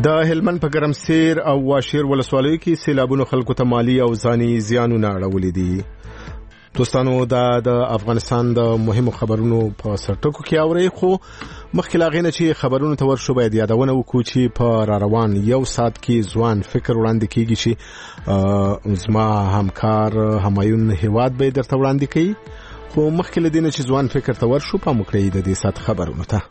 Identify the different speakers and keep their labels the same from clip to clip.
Speaker 1: د هلمند په ګرمسیر او واشیر ولسوالیو کې سیلابونو خلکو ته مالی او ځاني زیانونه اړولي دي. دوستانو د افغانستان د مهمو خبرونو په سرټکو کې اوري، خو مخکې لا غینه چې خبرونو ته ورشو باید یادونه وکړو چې په روان یو ساعت کې ځوان فکر وړاندې کیږي چې زما همکار همایون هیواد به درته وړاندې کوي، خو مخکې له دې نه چې ځوان فکر ته ورشو په مکړې د دې ساعت خبرونو ته.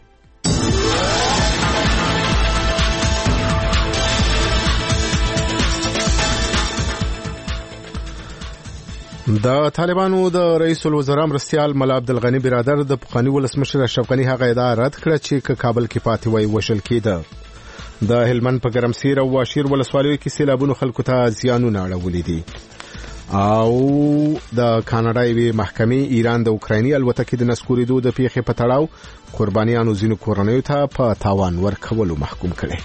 Speaker 1: د طالبانو د رئیس الوزرا مرستیال ملا عبدالغنی برادر د پخوانی ولسمشر اشرف غنی هغه ادعا رد کړه چې کابل کې پاتې وای وشل کېده. د هلمند په ګرمسیر او واشیر ولسوالیو کې سیلابونو خلکو ته زیانونه اړولي دي، او د کاناډا یوې محکمې ایران د اوکرایني الوتکې د نسکورېدو د پیښې په تړاو قربانیانو ځینو کورنیو ته په تاوان ورکولو محکوم کړي.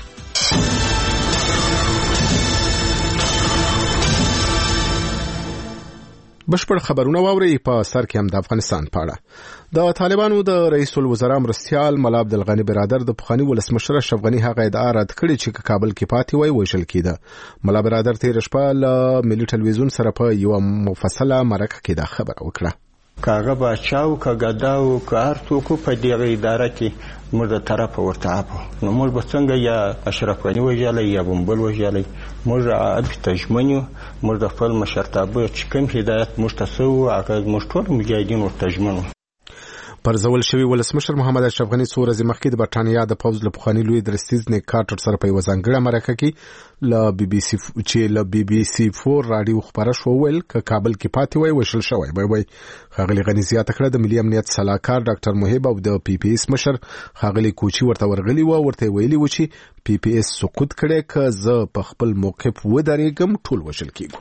Speaker 1: بشپړ خبرونه واوري. په سر کې هم د افغانستان په اړه د طالبانو د رئیس الوزرا مرستیال ملا عبدالغنی برادر د پخوانی ولسمشر اشرف غنی هغه ادعا رد کړې چې کابل کې پاتې وای وشل کېده. ملا برادر تیر شپه له ملي ټلویزیون سره په یو مفصله مرکه کې دا خبره وکړه.
Speaker 2: کاغه بچاو کاګداو کار توکو په دغه اداره کې موږ د طرف ورته اپو نو موږ به څنګه یا اشرف غنی وجاله یا بمبل وجاله موږ اب تجمنو موږ د خپل مشرتابه چې کوم هدایت موږ تاسو هغه موږ ټول مجاهدین ورته تجمنو.
Speaker 1: پر زول شوی ولسمشر محمد اشرف غنی څو ورځې مخکې د برټانیا د پوز له پخوانی لوی درستیز نیک کارټر سره په وزنګړه مرکه کې له بي بي سي 4 رادیو خبره شو ویل ک کابل کې پاتې وای وشل شوی وای. خاغلی غنی زیاته کړه د ملي امنیت صلاحکار ډاکټر محب او د پی پی اس مشر خاغلی کوچی ورته ورغلی ورته ویلي و چې پی پی اس سقوط کړي ک زه په خپل موقف ودرېږم ټول وشل کیږي.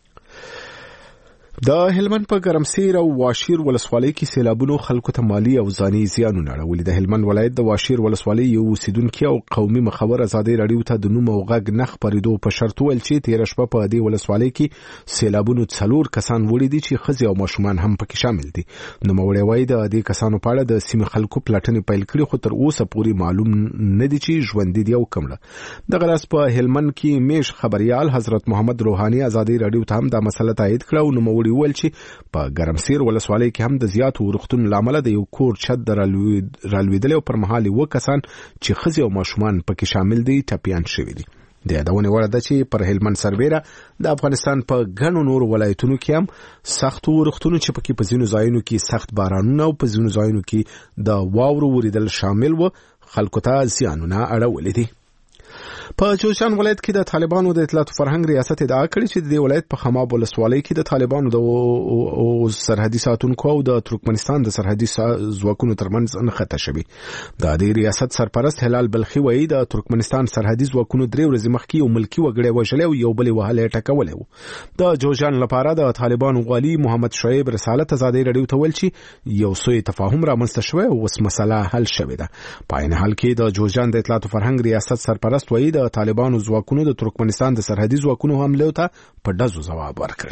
Speaker 1: د هلمند په ګرمسیر او واشیر ولسوالۍ کې سیلابونو خلکو ته مالی او ځاني زیانونه اړولي. د هلمند ولایت د واشیر ولسوالۍ یو اوسیدونکي او قومي مخبر ازادي رادیو ته د نوم او غږ نه خبرېدو په شرط ویل چې تیر شپه په دې ولسوالۍ کې سیلابونو 4 کسان وړي دي چې ښځې او ماشومان هم پکې شامل دي. نوموړی وایي د دې کسانو په اړه د سیمې خلکو پلټنې پیل کړي، خو تر اوسه پورې معلوم نه دي چې ژوندي دي او کومله. دغه راز په هلمند کې میش خبريال حضرت محمد روحاني ازادي رادیو ته هم دا مسله تایید کړه او نوموړی ویل چې په ګرمسیر ولسوالۍ کې هم د زیاتو ورښتونو لامل د یو کور چت رالوېدل او پر مهال و کسان چې ښځې او ماشومان پکې شامل دي ټپیان شوي دي. د یادونې وړ ده چې پر هلمند سربیره د افغانستان په ګڼو نورو ولایتونو کې هم سخت ورښتونو چې پکې په ځینو ځایونو کې سخت بارانونه او په ځینو ځایونو کې د واورو وریدل شامل و خلکو ته زیانونه اړولي دي. په جوزجان ولایت کې د طالبانو د اطلاعات فرهنګ ریاست ادعا کړې چې د ولایت په خماب ولسوالۍ کې د طالبانو د سرحدي ساتونکو او د ترکمنستان د سرحدي ځواکونو ترمنځ نښته شوې. د دې ریاست سرپرست هلال بلخي وایي د ترکمنستان سرحدي ځواکونو 3 ورځې مخکې یو ملکی وګړی وژلی او یو بل وهلی ټکولی و. د جوزجان لپاره د طالبانو والي محمد شعیب رسالت ازادي رادیو ته ویل چې یو سوء تفاهم رامنځته شوی او اوس مسله حل شوې ده. په عین حال کې د جوزجان د اطلاعات فرهنګ ریاست سرپرست وایي د طالبانو ځواکونو د ترکمنستان د سرحدي ځواکونو حملو ته په ډزو ځواب ورکړ.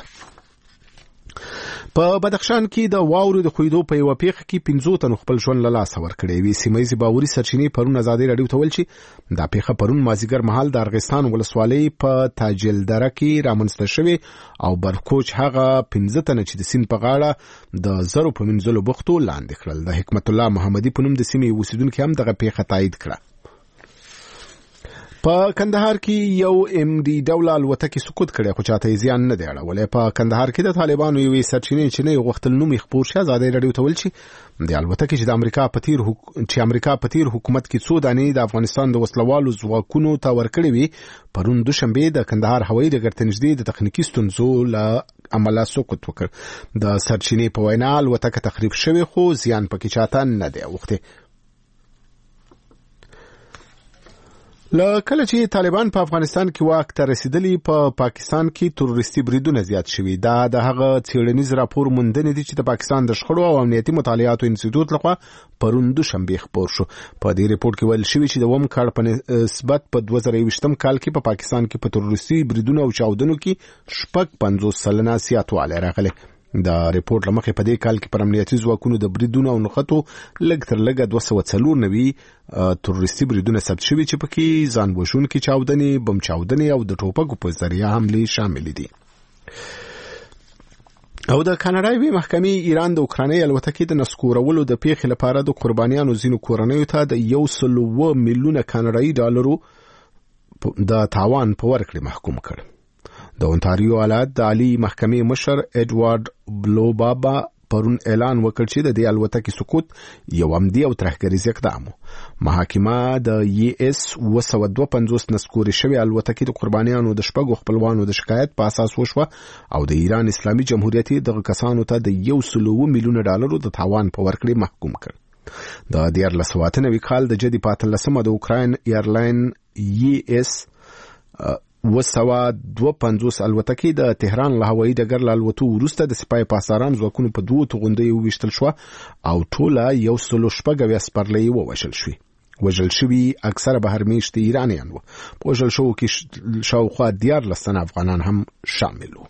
Speaker 1: په بدخشان کې د واورو د خویدو په یو پیښه کې 15 تنو خپل ژوند له لاسه ورکړي. وی سیمایي باوري سرچینې پرون ازادي رادیو ته ویل چې دا پیښه پرون مازیګر مهال د ارغستان ولسوالۍ په تاجلدره کې رامنځته شوې او برکوچ هغه 15 تنه چې د سین په غاړه د زرو په منځلو بوختو لاندې کړل. د حکمت الله محمدي په نوم د سیمې اوسیدونکو هم دغه پیښه تایید کړه. په کندهار کې یو ام ډي ډول الوتکې سقوط کړي خو چاته زیان نه دی اړولی. په کندهار کې د طالبانو یوې سرچینې چې نه غوښتل نوم یې خپور شي ازادي رادیو ته ویل چې د الوتکې چې امریکا په تیر حکومت کې 2 دانې د افغانستان د وسلوالو ځواکونو ته ورکړې وي پرون دوشنبه د کندهار هوایي ډګر ته نږدې د تخنیکي ستونزو له امله سقوط وکړ. د سرچینې په وینا الوتکه تخریب شوې خو زیان پکې چاته نه دی اوښتی. کله چې طالبان په افغانستان کې واک ته رسیدلی په پاکستان کې تروریستي بریدونه زیات شوي. دا د هغه څېړنیز راپور موندنې دي چې د پاکستان د شخړو او امنیتي مطالعاتو انسټیټیوټ لخوا پرون دوشنبه خپور شو. په دې ریپورت کې ویل شوی چې د وم کال په نسبت په 2020 کال کې په پاکستان کې په تروریستي بریدونو او چاودنو کې 55% زیاتوالی راغلی. د ریپورت لمخې په دې کال کې پر امنیتي ځواکونو د بریدونو او نښتو لږ تر لږه 294 تروریستي بریدونه ثبت شوي چې پکې ځان وژونکي چاودنې، بم چاودنې او د ټوپکو په ذریعه حملې شامل دي. او د کاناډایي محکمې ایران د اوکراني الوتکې د نسکورولو د پیښې لپاره د قربانیانو ځینو کورنیو ته د 100 میلیونه کاناډایي ډالرو د تاوان په ورکړې محکوم کړ. د اونتاریو ایالت د عالی محکمې مشر ایډوارډ بلوبابا پرون اعلان وکړ چې د دې الوتکې سقوط یو عمدي او ترهګریز اقدام و. محاکمه د US 252 نسکوري شوی الوتکې د قربانیانو د شپږو خپلوانو د شکایت په اساس وشوه او د ایران اسلامي جمهوریت دغه کسانو ته د 100 میلیونه ډالرو د تاوان په ورکړې محکوم کړ. د 2019 کال د جدي 15 د اوکراین ایرلاین US 252 الوتکې د تهران له هوایي ډګر له الوتو وروسته د سپای پاسداران ځواکونو په 2 توغندیو وویشتل شوه او ټوله 116 سپرلۍ ووژل شوې. وژل شوي اکثره بهرمیشتي ایرانیان وو. په وژل شوو کې شاوخوا 14 تنه افغانان هم شامل وو.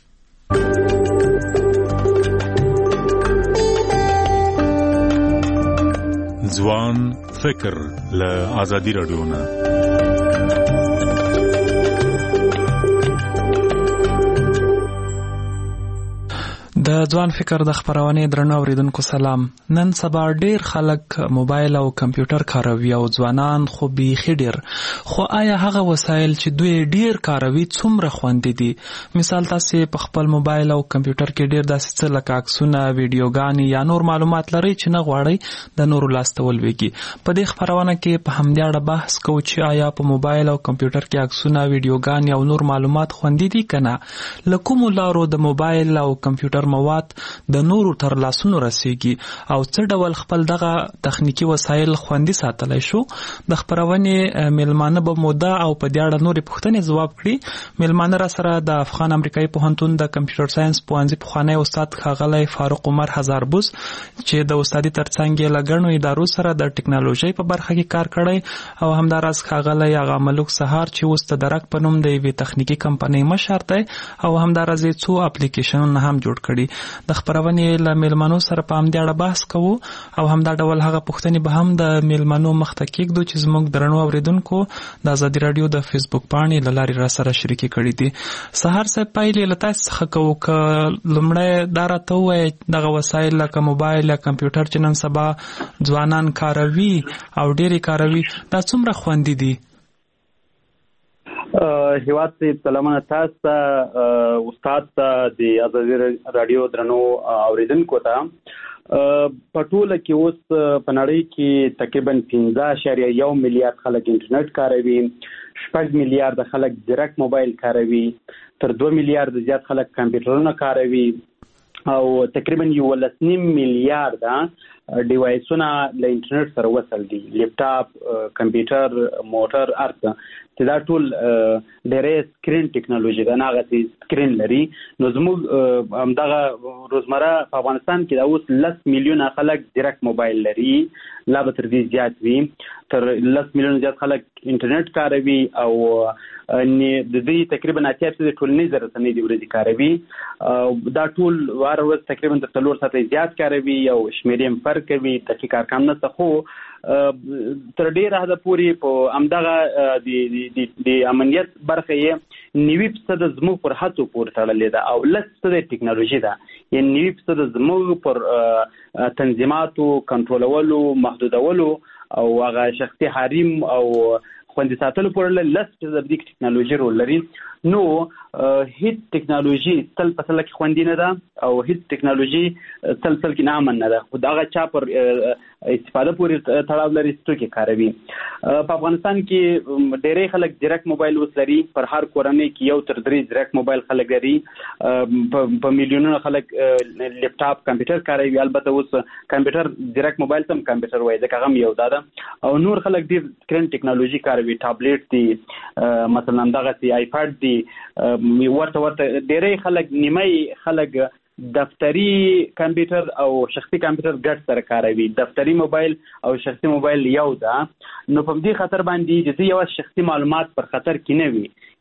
Speaker 3: ځوان فکر له آزادي رادیو نه.
Speaker 4: د ځوان فکر د خبرونه درنو اوریدونکو سلام. نن سبا ډیر خلک موبایل او کمپیوټر کاروي او ځوانان خو بیخي ډیر. خو آیا هغه وسایل چې دوی ډیر کاروي څومره خوندي دي؟ مثال تاسو په خپل موبایل او کمپیوټر کې ډیر داسې څه لکه عکسونه، ویډیوګانې یا نور معلومات لري چې نه غواړي د نورو لاسته ولويږي. په دې خبرونه کې په همدې اړه بحث کوو چې آیا په موبایل او کمپیوټر کې عکسونه، ویډیوګانې او نور معلومات خوندي دي کنه؟ لکه لارو د موبایل او کمپیوټر مواد د نورو تر لاسونو رسیږي او څه ډول خپل دغه تخنیکی وسایل خوندي ساتلای شو؟ د خبرونې ملمانه به موده او په دې اړه نورې پوښتنې ځواب کړي. ملمانه را سره د افغان امریکایي پوهنتون د کمپیوټر ساينس پوهنځي پخوانی استاد ښاغلی فاروق عمر هزاربوز چې د استادي ترڅنګ یې لګڼو ادارو سره د ټکنالوژي په برخه کې کار کړی او همداراز ښاغلی آغا ملک سهار چې اوس د درک په نوم د یوې تخنیکی کمپنۍ مشر دی او همداراز څو اپلیکیشنونه هم جوړ کړي. د خبرونې له میلمنو سره په همدې اړه بحث کوو او همدا ډول هغه پوښتنې به هم د میلمنو مخته کېږدو چې زموږ درنو اوریدونکو د آزادي رادیو د فیسبوک پاڼې له لارې را سره شریکې کړي دي. سهار صاحب پایلې له تاسو څخه کوو که لومړی دا راته ووایئ دغه وسایل لکه موبایل یا کمپیوټر چې نن سبا ځوانان کاروي او ډېرې کاروي دا څومره خوندي دي؟
Speaker 5: هیواد ته سلامونه تاسو ته استاد ته د آزادي رادیو درنو اوریدونکو ته. په ټوله کې اوس په نړۍ کې تقریبا 15.1 میلیارډ خلک انټرنیټ کاروي، 6 میلیارډ خلک ډایرکټ موبایل کاروي، تر 2 میلیارډ زیات خلک کمپیوټرونه کاروي او تقریبا 1.5 میلیارډ ډیوایسونه له انټرنیټ سره وصل دي، لیپټاپ، کمپیوټر، موټر، ارته چې دا ټول ډېرې سکرین ټیکنالوژي ده، نه هغه سکرین لري. نو زموږ همدغه روزمره په افغانستان کې دا اوس 10 میلیونه خلک ډایرکټ موبایل لري، لا به تر دې زیات وي، تر 10 میلیونه زیات خلک انټرنیټ کاروي او د دې تقریبا 80% د ټولنیز رسنۍ د ورځې کاروي. دا ټول وار ورځ تقریبا تر 3 ساعته زیات کاروي او شمیرې فرق کوي، دقیق ارقام نه څه خو تر ډیره حد پورې په امدغه د امنیت برخه یې 90% زموږ پر هڅو پورې تړلې ده او 10% ټیکنالوژي ده، یعنی 90% زموږ پر تنظیماتو کنټرولولو، محدودولو او هغه شخصي حریم او خوندي ساتلو پورې 10% د ټیکنالوژي رول لري. نو هیڅ ټیکنالوژي تل په تل کې خوندي نه ده او هیڅ ټیکنالوژي تل کې نامن نه ده، خو دا چا پر استفاده پورې تړاو لري چې کاروي. په افغانستان کې ډېرې خلک ډایرکټ موبایل اوس لري، پر هر کورنۍ کې یو تر 3 ډایرکټ موبایل خلک لري، په میلیونونو خلک لیپټاپ، کمپیوټر کاروي. البته اوس کمپیوټر ډایرکټ موبایل تم کمپیوټر وایي ځکه هم یو ده او نور خلک ډېر سکرین ټیکنالوژي کاروي، ټابلیټ دي، مثلا دغه سي آیپاد دي، ورته ډېرې خلک نیمه خلک دفتری کمپیوټر او شخصي کمپیوټر ګډ سره کاروي. دفتری موبایل او شخصي موبایل یو ده، نو په دې خطر باندې چې یو شخصي معلومات پر خطر کې نه وي،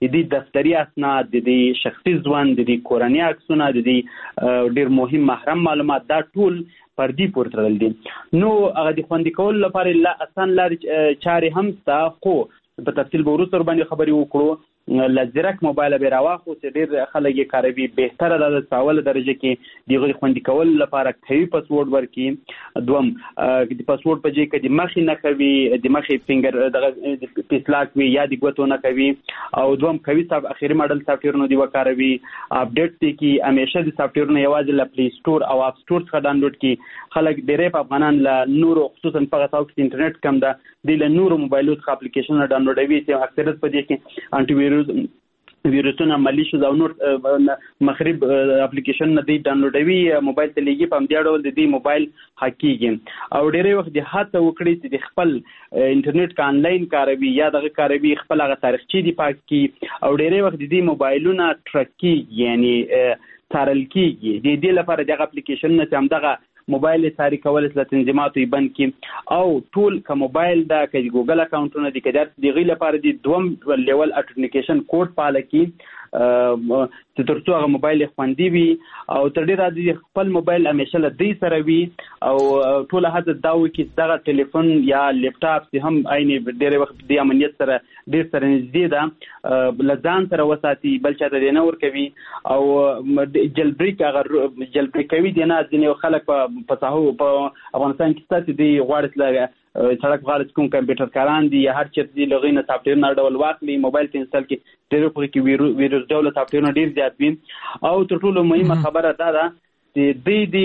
Speaker 5: د دې دفتري اسناد، د دې شخصي ژوند، د دې کورنۍ عکسونه، د دې ډېر مهم محرم معلومات، دا ټول پردي پورې تړل دي. نو هغه د خوندي کولو لپاره اسان لارې چارې هم شته، خو په تفصیل به وروسته ورباندې خبرې وکړو. له ځیرک موبایله به راواخلو چې ډېر خلک یې کاروي. بهتره ده چې په اوله درجه کې د هغوی خوندي کولو لپاره قوي پاسورډ ورکړي. دوم د پاسورډ په ځای کې د مخې نه کوي، د مخې فینګر دغه پیسلاک وي یا د ګوتو نه کوي. او دوم قوي اخري ماډل سافټویرونه دې وکاروي. اپډیټ دي کې همیشه د سافټویرونه یوازې له پلی سټور او اپ سټور څخه ډاونلوډ کړي. خلک ډېری په افغانان له نورو، خصوصا په هغه څوک چې انټرنیټ کم ده، دوی له نورو موبایلو څخه اپلیکیشنونه ډاونلوډوي چې اکثریت په دې کې انټي ویروسونه، مالیشوز او نور مخرب اپلیکیشنونه دوی ډاونلوډوي، موبایل ته لیږي. په همدې ډول د دې موبایل هک کېږي. او ډېری وخت د هڅه وکړي چې د خپل انټرنیټ کا آنلاین کاروي یا دغه کاروي، خپل هغه تاریخچې دې پاک کړي. او ډېری وخت د دې موبایلونه ټرک کېږي، یعنی څارل کېږي. د دې لپاره دغه اپلیکیشنونه چې همدغه موبایل څاري کول له تنظیماتو یې بند کړي. او ټول که موبایل ده، که د ګوګل اکاونټونه دي، که د هغې لپاره د دوم لیول اټنیکیشن کوډ فعاله کړي چې تر څو هغه موبایل خوندي وي. او تر ډېره د خپل موبایل همیشه له دوی سره وي. او ټوله هڅه دا وکړي چې دغه ټلیفون یا لیپټاپ چې هم عین ډېری وخت د امنیت سره ډېر سره نږدې ده، له ځان سره وساتي، بل چاته دې نه ورکوي. او جلبریک هغه جلبریک کوي دي نه. ځینې خلک په افغانستان کې شته چې دوی غواړي له سړک غاړه کوم کمپیوټر کاران دي یا هر چېرته دي له هغوی نه سافټویر نه ډول واخلي، موبایل ته انسټال کړي. ډېرو په کې ویروس ډوله سافټویرونه ډېر زیات وي. او تر ټولو مهمه خبره دا ده چې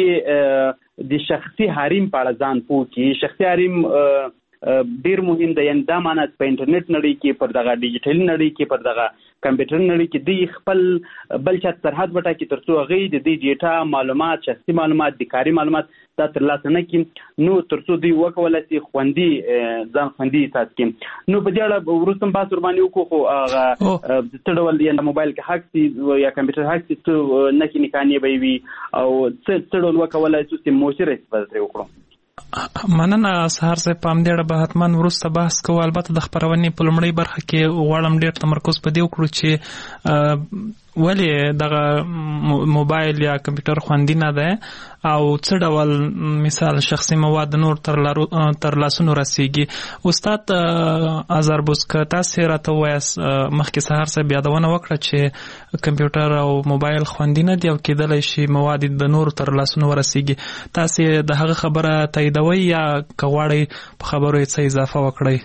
Speaker 5: دوی د شخصي حریم په اړه ځان پوه کړي. شخصي حریم ډېر مهم دی. یعنې دا معنی په انټرنیټ نړۍ کې، پر دغه ډیجیټلي نړۍ کې، پر دغه کمپیوټر نړۍ کې دوی خپل بل چا سرحد وټاکي تر څو هغوی د دوی ډیټا، معلومات، شخصي معلومات، د کاري معلومات دا ترلاسه نه کړي. نو تر څو دوی وکولی شي ځان خوندي احساس کړي. نو په دې اړه وروسته هم بحث ورباندې وکړو. خو هغه څه ډول یا موبایل کې هک شي یا کمپیوټر هک شي، څه نښې نښانې به یې وي او څه ډول وکولی شو چې مؤثره استفاده ترې وکړو.
Speaker 4: مننه سهار صاحب. په همدې اړه به حتما وروسته بحث کوو. البته د خپرونې په لومړۍ برخه کې غواړم ډېر تمرکز په دې وکړو چې ولې دغه موبایل یا کمپیوټر خوندي نه دی او څه ډول مثال شخصي مواد نور تر لاسونو رسیږي. استاد ازربوس، که تاسې راته ووایاست، مخکې سهار صاحب یادونه وکړه چې کمپیوټر او موبایل خوندي نه دي او کېدلی شي مواد د نورو تر لاسونو ورسیږي. تاسې د هغه خبره تاییدوئ یا که غواړئ په خبرو یې څه اضافه وکړئ؟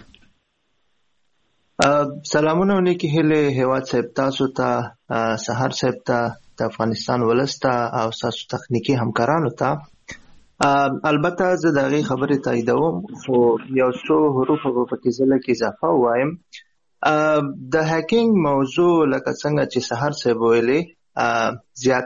Speaker 6: سلامونه او نیکی هیلې هیواد صاحب، تاسو ته، سهار صاحب ته، د افغانستان ولس ته او تاسو تخنیکي همکارانو ته. البته زه د هغې خبرې تاییدوم، خو یو څو حروف به پکې زه لږ اضافه ووایم. د هیکینګ موضوع لکه څنګه چې سهار صاحب ویلې،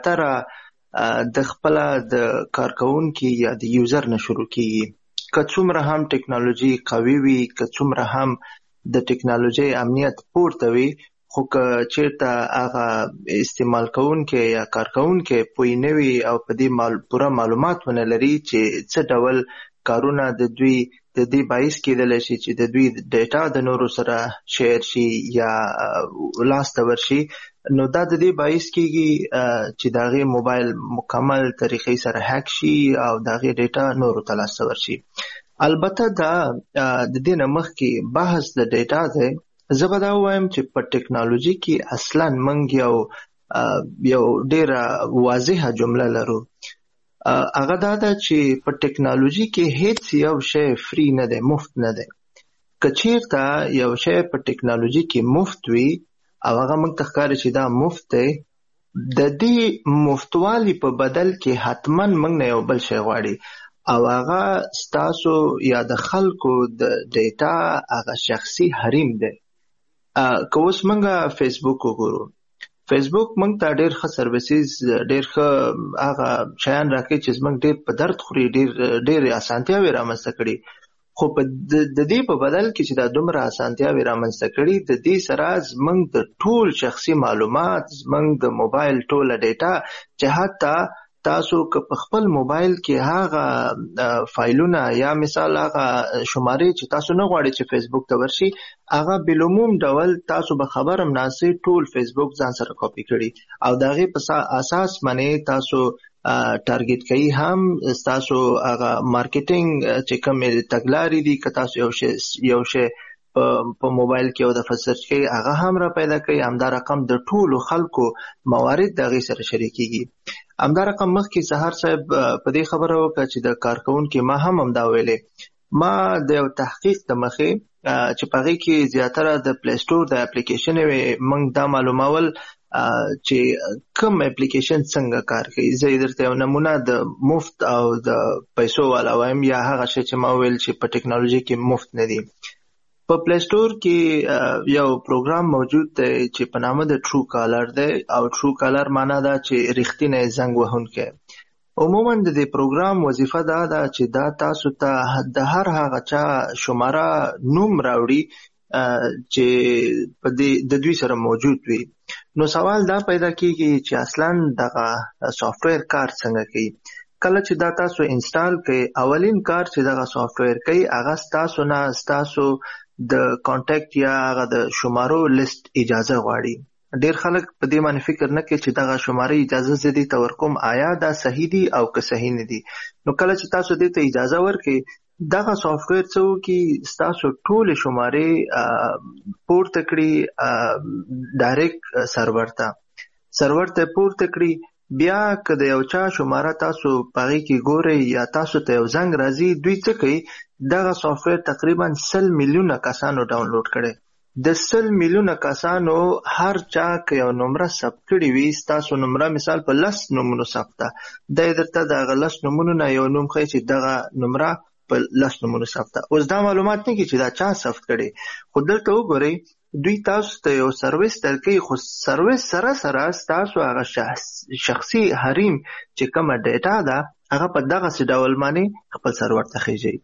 Speaker 6: زیاتره د خپله د کارکوونکي یا د یوزر نه شروع کېږي. که څومره هم ټکنالوژي قوي وي، که څومره هم د ټکنالوژي امنیت پورته وي، خو که چیرته هغه استعمال کوونکی یا کارکوونکی پوه نه وي او په دې پوره معلومات ونه لري چې څه ډول کارونه د دوی د دې باعث کېدلی شي چې د دوی ډیټا د نورو سره شیر شي یا لاسته ورشي، نو دا د دې باعث کېږي چې د هغې موبایل مکمل طریقې سره هک شي او د هغې ډیټا نورو ته لاسته ورشي. البته دا د دې نه مخکې بحث د ډیټا دی. زه به دا ووایم چې په ټکنالوژي کې اصلا موږ یو ډېره واضحه جمله لرو. هغه دا ده چې په ټکنالوژي کې هیڅ یو شی فری نه دی، مفت نه دی. که چیرته یو شی په ټکنالوژي کې مفت وي او هغه موږ ته ښکاري چې دا مفت دی، د دې مفتوالي په بدل کې حتما موږ نه یو بل شی غواړي، او هغه ستاسو یا د خلکو د ډیټا هغه شخصي حریم دی. که اوس موږ فیسبوک وګورو، فیسبوک موږ ته ډېر ښه سروسیز، ډېر ښه هغه شیان راکوي چې زموږ ډېر په درد خوري، ډېرې اسانتیاوې رامنځته کړي. خو د دې په بدل کې چې دا دومره اسانتیاوې رامنځته کړي، د دې سره زموږ د ټول شخصي معلومات، زموږ د موبایل ټوله ډیټا چې حتی تاسو که په خپل موبایل کې هغه فایلونه یا مثال هغه شمارې چې تاسو نه غواړئ چې فیسبوک ته ورشي هغه بالعموم ډول تاسو به خبر هم ناسي ټول فیسبوک ځان سره کاپی کړي او د هغې په اساس باندې تاسو ټارګټ کوي هم تاسو هغه مارکیټینګ چې کومې تګلارې دي که تاسو یو شی په موبایل کې او د فسرچ کوي هغه هم را پیدا کوي همدا رقم د ټولو خلکو موارد د هغې سره شریکېږي همدا رقم مخکې سهار صاحب په دې خبره وکړه چې د کارکوونکي ما هم همدا ویلې ما د یو تحقیق د مخې چې په هغې کې زیاتره د پلی سټور د اپلیکیشن موږ دا معلومول چې کوم اپلیکیشن څنګه کار کوي زه درته یو نمونه د مفت او د پیسو والا وایم یا هغه شی چې ما ویل چې په ټیکنالوژي کې مفت نه دي په پلی سټور کې یو پروګرام موجود دی چې په نامه د ټرو کالر دی او ټرو کالر معنا دا چې رښتینی زنګ وهونکی عموما د دې پروګرام وظیفه دا ده چې دا تاسو ته د هر هغه چا شماره نوم راوړي چې په د دوی سره موجود وي نو سوال دا پیدا کیږي چې اصلا دغه سافټویر کار څنګه کوي کله چې دا تاسو انسټال کړئ اولین کار چې دغه سافټویر کوي هغه ستاسو نه ستاسو د کانټیکټ یا هغه د شمارو لیست اجازه غواړي ډیر خلک په دې باندې فکر نه کوي چې دغه شمارې اجازه زدي ته ورکوم آیا دا صحیح دي او که صحیح نه دي نو کله چې تاسو دې ته اجازه ورکړئ دغه سافټویر څه وکړي ستاسو ټولې شمارې پورته کړي ډایرکټ سرور ته پورته کړي بیا که د یو چا شماره تاسو په هغې کې ګورئ یا تاسو ته یو زنګ راځي دوی څه کوي دغه سافټویر تقریبا 100 میلیونه کسانو ډاونلوډ کړی د 100 میلیونه کسانو هر چا که یو نمره ثبت کړي وي ستاسو نمره مثال په 10 نومونو ثبت ده دی درته د هغه 10 نومونو نه یو نوم ښیي چې دغه نمره په 10 نومونو ثبت ده اوس دا معلومات نه کړي چې دا چا ثبت کړي خو دلته وګورئ دوی تاسو ته یو سرویس درکوي خو سرویس سره سره ستاسو هغه شخصي حریم چې کومه ډیټا ده هغه په دغسې ډول باندې خپل سرور ته خیژوي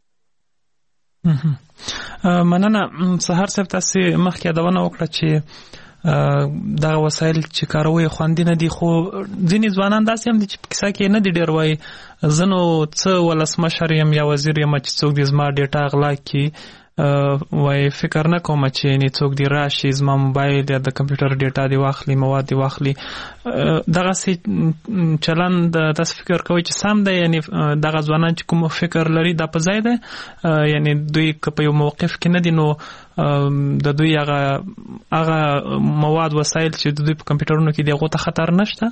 Speaker 4: مننه سهار صاحب تاسې مخکې یادونه وکړه چې دغه وسایل چې کاروي خوندي نه دي خو ځینې ځوانان داسې هم دي چې په کیسه کې نه دي ډېر وایي زه نو څه ولسمشر یم یا وزیر یم چې څوک دې زما ډیټا غلا کړي وای فکر نه کوم چې نه څوک دی راشي زما موبایل یا د کمپیوټر ډیټا دی واخلي مواد دی واخلي دغه سي چلن د تاسو فکر کوي چې سم دی یعنی دغه ځوانان چې کوم فکر لري د په ځای دی یعنی دوی په یو موقف کې نه دي نو د دوی هغه مواد وسایل چې د دوی په کمپیوټرونو کې دی هغه ته خطر نشته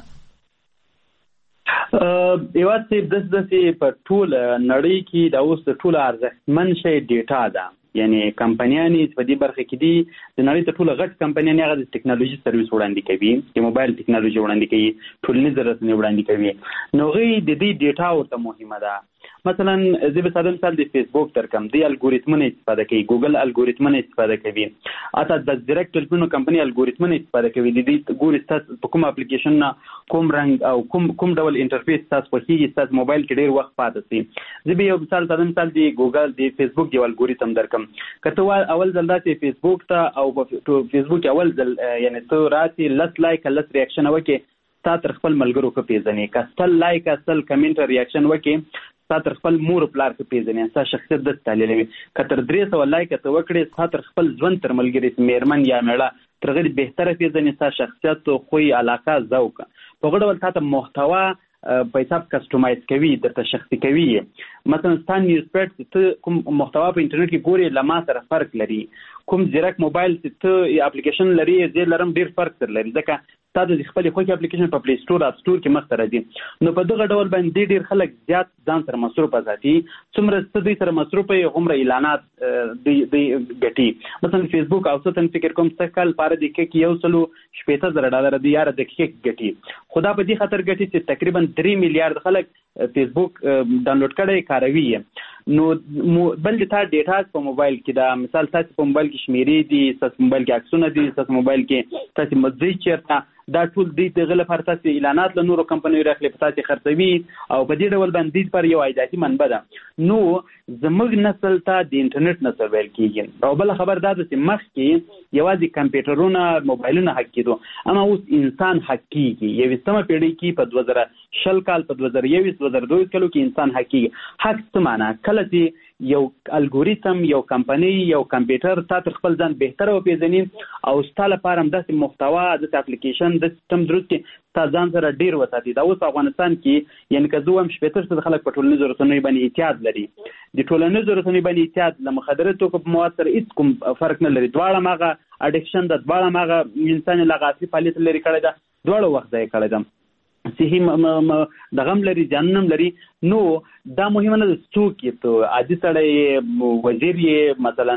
Speaker 5: یوازې داسې په ټول نړۍ کې دا اوس ټول ارزښتمن شی ډیټا ده یعنی کمپنیانې په دې برخه کې دي د نړۍ ته ټول غټ کمپنیانې هغه د ټیکنالوژي سرویس وړاندې کوي د موبایل ټیکنالوژي وړاندې کوي ټولنیز رسنۍ وړاندې کوي نو هغوی د دې ډیټا ورته مهمه ده مثلا زه به ساده مثال د فیسبوک درکم دی الګوریتمونه استفاده کوي ګوګل الګوریتمونه استفاده کوي اته د ډایرکټ ټلیفون کمپنی الګوریتمونه استفاده کوي د دې ګوري تاسو په کوم اپلیکیشن نه کوم رنګ او کوم ډول انټرفیس تاسو په هیڅ تاسو موبایل کې ډیر وخت پاتې سي زه به یو ساده مثال دی ګوګل دی فیسبوک دی الګوریتم درکم کته اول ځل داسې فیسبوک ته او په فیسبوک اول ځل یعنی تو راتي لس لایک لس ریاکشن وکي تا تر خپل ملګرو کې پیژنې کستل لایک کستل کمنټ ریاکشن وکي تا تر خپل مور پلار کې پیژنې ستا شخصیت د تحلیلوي کتر 300 لایک ته وکړې تا تر خپل ژوند تر ملګری میرمن یا میړه تر غیر بهتره پیژنې ستا شخصیت خو علاقه ذوق په غوډه ول تا ته محتوا په حساب کسټمایز کوي درته شخصي کوي مثلا ستان نیوز پیډ ته کوم محتوا په انټرنیټ کې ګوري لما سره فرق لري کوم زیرک موبایل ته اپلیکیشن لري زه لرم ډیر فرق تر لري ځکه تا د خپل خوښ اپلیکیشن په پلی سټور اپ سټور کې مخ راځي نو په دغه ډول باندې ډیر خلک زیات ځان سره مصروف ځاتي څومره ستدي سره مصروف یې عمر اعلانات دی ګټي مثلا فیسبوک او ستن فکر کوم څه کال پاره د کې یو سلو شپېته زره ډالر دی یار د کې ګټي خدا په دې خاطر ګټي چې تقریبا 3 میلیارډ خلک فیسبوک ډاونلوډ کړي کاروي نو بل تا ډیټا په موبایل کې دا مثال تاسو په موبایل کې شمیرې دي تاسو موبایل کې عکسونه دي تاسو موبایل کې تاسو مزي چیرته دا ټول دغه لپاره تاسو اعلانات له نورو کمپنیو راخلي په تاسو خرڅوي او په دې ډول باندې پر یو عایداتي منبع ده. نو زموږ نسل ته د انټرنیټ نسل ویل کېږي. او بل خبر دا ده چې مخکې یوازې کمپیوټرونه موبایلونه حق کېدو، اما اوس انسان حق کېږي. 21مه پیړۍ کې په 2020 کال په 2021-2022 کلو کې انسان حق کېږي. حق څه معنا؟ کله چې یو الګوریتم، یو کمپنی، یو کمپیوټر تا تر خپل ځان بهتره وپېژني او ستا لپاره همداسې محتوا، داسې اپلیکیشن، د سیستم درست کې ستا ځان سره ډېر وساتي. دا اوس افغانستان کې یعنې که زه وایم 70% خلک په ټولنیزو رسنیو باندې اعتیاد لري. د ټولنیزو رسنیو باندې اعتیاد له مخدره توکو په مواد سره هېڅ کوم فرق نه لري. دواړه هماغه اډکشن ده، دواړه هماغه انسان یې له اصلي فعالیت لرې کړی ده، دواړه وخت ضایع کړی ده، صحي دغه هم لري، جانونه هم لري. نو دا مهمه نه ده څوک یې، ته عادي سړی، وزیر یې، مثلا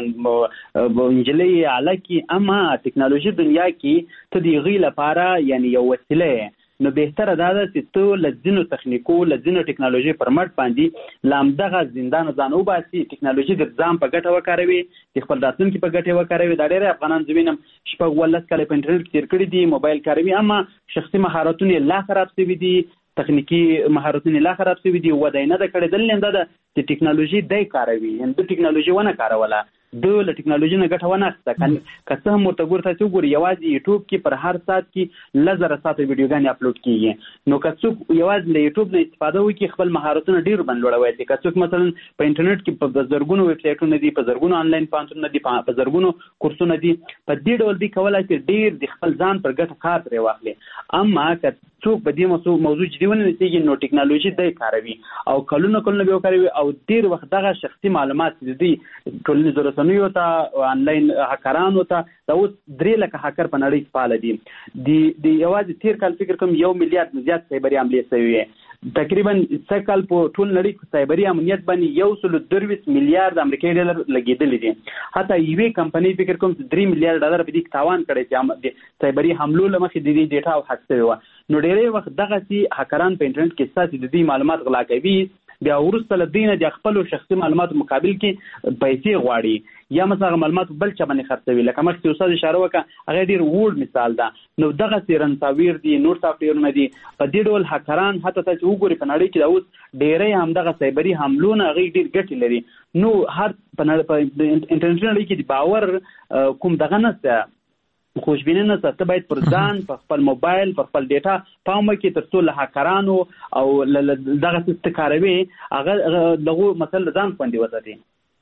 Speaker 5: نجلۍ یې، هلک، اما ټکنالوژي دنیا کې ته د هغې لپاره یعنې یو وسیله یې. نو بهتره دا ده چې ته له ځینو تخنیکو، له ځینو ټکنالوژي پر مټ باندې له همدغه زندان ځان وباسي، ټکنالوژي د ځان په ګټه وکاروي، د خپل راتلونکي په ګټه وکاروي. دا ډېری افغانان زه وینم 14 کاله په انټرنیټ کې تېر کړي دي، موبایل کاروي، اما شخصي مهارتونه یې لا خراب شوي دي، تخنیکی مهارتونه لا خراب شوي دي، وده یې نه ده کړې. دلیل همدا ده چې ټکنالوژي دی کاروي، یعنې د ټکنالوژي ونه کاروله، د له ټکنالوژي نه ګټه ونه اخیسته. که څه هم ورته ګورو، تاسو وګورئ یوازې یوټیوب کې پر هر ساعت کې 1000 ساعته ویډیوګانې اپلوډ کېږي. نو که څوک یوازې له یوټیوب نه استفاده وکړي، خپل مهارتونه ډېر باندې لوړولی شي. که څوک مثلا په انټرنیټ کې په زرګونو ویب سایټونه دي، په زرګونو آنلاین پوهنتونونه دي، په زرګونو کورسونه دي، په دې ډول دوی کولی شي ډېر د خپل ځان پر ګټه کار پرې واخلي. اما که څوک په دې موضوع جدي ونه نیسي، نو ټکنالوژي دی کاروي او کلونه به وکاروي، او ډېر وخت دغه شخصي معلومات د دوی ټولنیزو رسنیو ته، آنلاین هکرانو ته، دا اوس 3 لکه هکر په نړۍ فعاله دي. د یوازې تېر کال فکر کوم 1 میلیارډ نه زیات سایبري حملې شوي وې. تقریبا سږ کال په ټول نړۍ کې سایبري امنیت باندې 123 میلیارډ امریکایي ډالر لګېدلي دي. حتی یوې کمپنۍ فکر کوم 3 میلیارډ ډالر په دې کې تاوان کړی چې د سایبري حملو له مخې د دې ډیټا او حق شوې وه. نو ډېری وخت دغسې هکران په انټرنیټ کې ستاسې د دې معلومات غلا کوي، بیا وروسته له دې نه د خپلو شخصي معلوماتو مقابل کې پیسې غواړي، یا مثلا هغه معلومات بل چا باندې خرڅوي. لکه مخکې استاد اشاره وکړه، هغه ډېر ووړ مثال ده. نو دغسې رنساویر دي، نور سافټویرونه دي، په دې ډول هکران حتی تاسو وګورئ په نړۍ کې دا اوس ډېری همدغه سایبري حملونه هغوی ډېر ګټې لري. نو هر په انټرنیټي نړۍ کې د باور کوم دغه نشته، خوشبیني نشته. ته باید پر ځان، په خپل موبایل، پر خپل ډیټا پام وکړې تر څو له هکرانو او دغسې څه کاروي هغه دغو مسل ځان خوندي وساتي.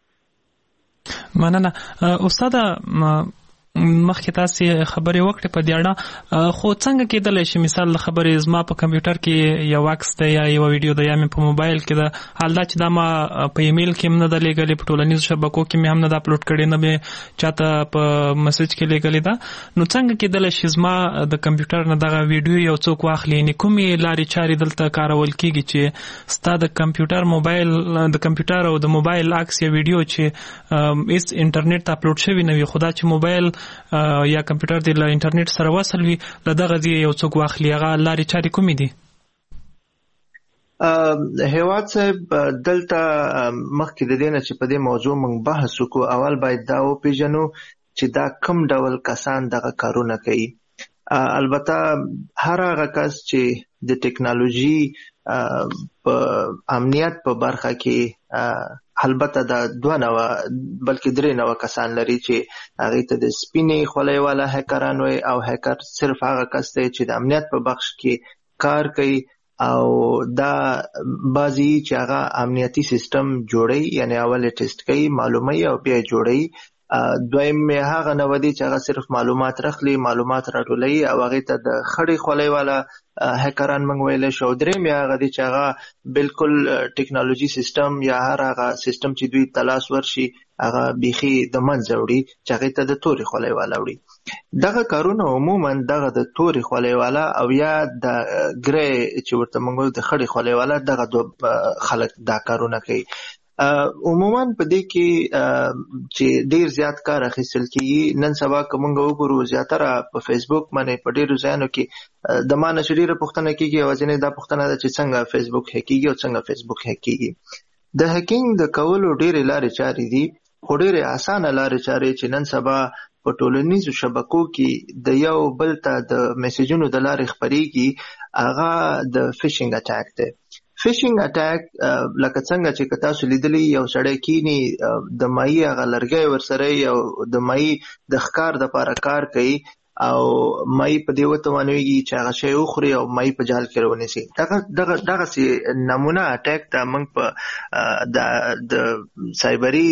Speaker 4: مننه استاده. مخکې تاسې خبرې وکړې په دې اړه، خو څنګه کېدلی شي مثال د خبرې زما په کمپیوټر کې یو عکس ده یا یو ویډیو ده یا مې په موبایل کې ده، حال دا چې دا ما په ایمیل کې هم نه ده لېږلې، په ټولنیزو شبکو کې مې هم نه ده اپلوډ کړې، نه مې چاته په مسیج کې لېږلې ده. نو څنګه کېدلی شي زما د کمپیوټر نه دغه ویډیو یو څوک واخلي؟ یعنې کومې لارې چارې دلته کارول کېږي چې ستا د کمپیوټر موبایل، د کمپیوټر او د موبایل عکس یا ویډیو چې هېڅ انټرنیټ ته اپلوډ شوي نه وي، خو دا چې موبایل یا کمپیوټر دی له انټرنیټ سره وصل وي، له دغه دی یو څوک واخلي؟ هغه لارې چارې کومې دي؟
Speaker 6: هیواد صاحب دلته مخکې د دې نه چې په دې موضوع موږ بحث وکړو، اول باید دا وپېژنو چې دا کوم ډول کسان دغه کارونه کوي. البته هر هغه کس چې د ټکنالوژي په امنیت په برخه کې البته دا 2 نوع بلکې 3 نوع کسان لري چې هغې ته د سپینې خولۍ والا هیکران وایي، او هیکر صرف هغه کس دی چې د امنیت په بخش کې کار کوي او دا بعضی چې هغه امنیتي سیستم جوړوي، یعنی اول یې ټیسټ کوي، معلوموي او بیا یې جوړوي. دویم هغه نوع دی چې هغه صرف معلومات راخلي، معلومات راټولوي او هغې ته د خړې خولۍ والا هیکران موږ ویلی شو. دریم هغه دی چې هغه بالکل ټکنالوژي سیستم یا هر هغه سیستم چې دوی ته لاس ورشي هغه بیخي د منځه وړي، چې هغې ته د تورې خولۍ والا وړي. دغه کارونه عموما دغه د تورې خولۍ والا او یا د ګرې چې ورته موږ د خړې خولۍ والا، دغه 2 خلک دا کارونه کوي. عموما په دې کې چې ډیر زیات کار اخیستل کېږي. نن سبا که موږ وګورو زیاتره په فیسبوک باندې په ډیرو ځایونو کې د ما نه چې ډیره پوښتنه کېږي، یوازینۍ دا پوښتنه ده چې څنګه فیسبوک هیک کېږي او څنګه فیسبوک هیک کېږي. د هیکینګ د کولو ډیرې لارې چارې دي، خو ډیرې اسانه لارې چارې چې نن سبا په ټولنیزو شبکو کې د یو بل ته د میسجونو د لارې خپرېږي هغه د فیشنګ اټاک دی. فیشنګ اټاک لکه څنګه چې تاسو لیدلی یو سړی کینی د مای هغه لرګی ورسره یو د مای د ښکار دپاره کار کوي او مای په دې وتوانويږي چې هغه شی وخوري او مای په جال کې ونیسي. دغسې نمونه اټاک ته موږ په د سایبري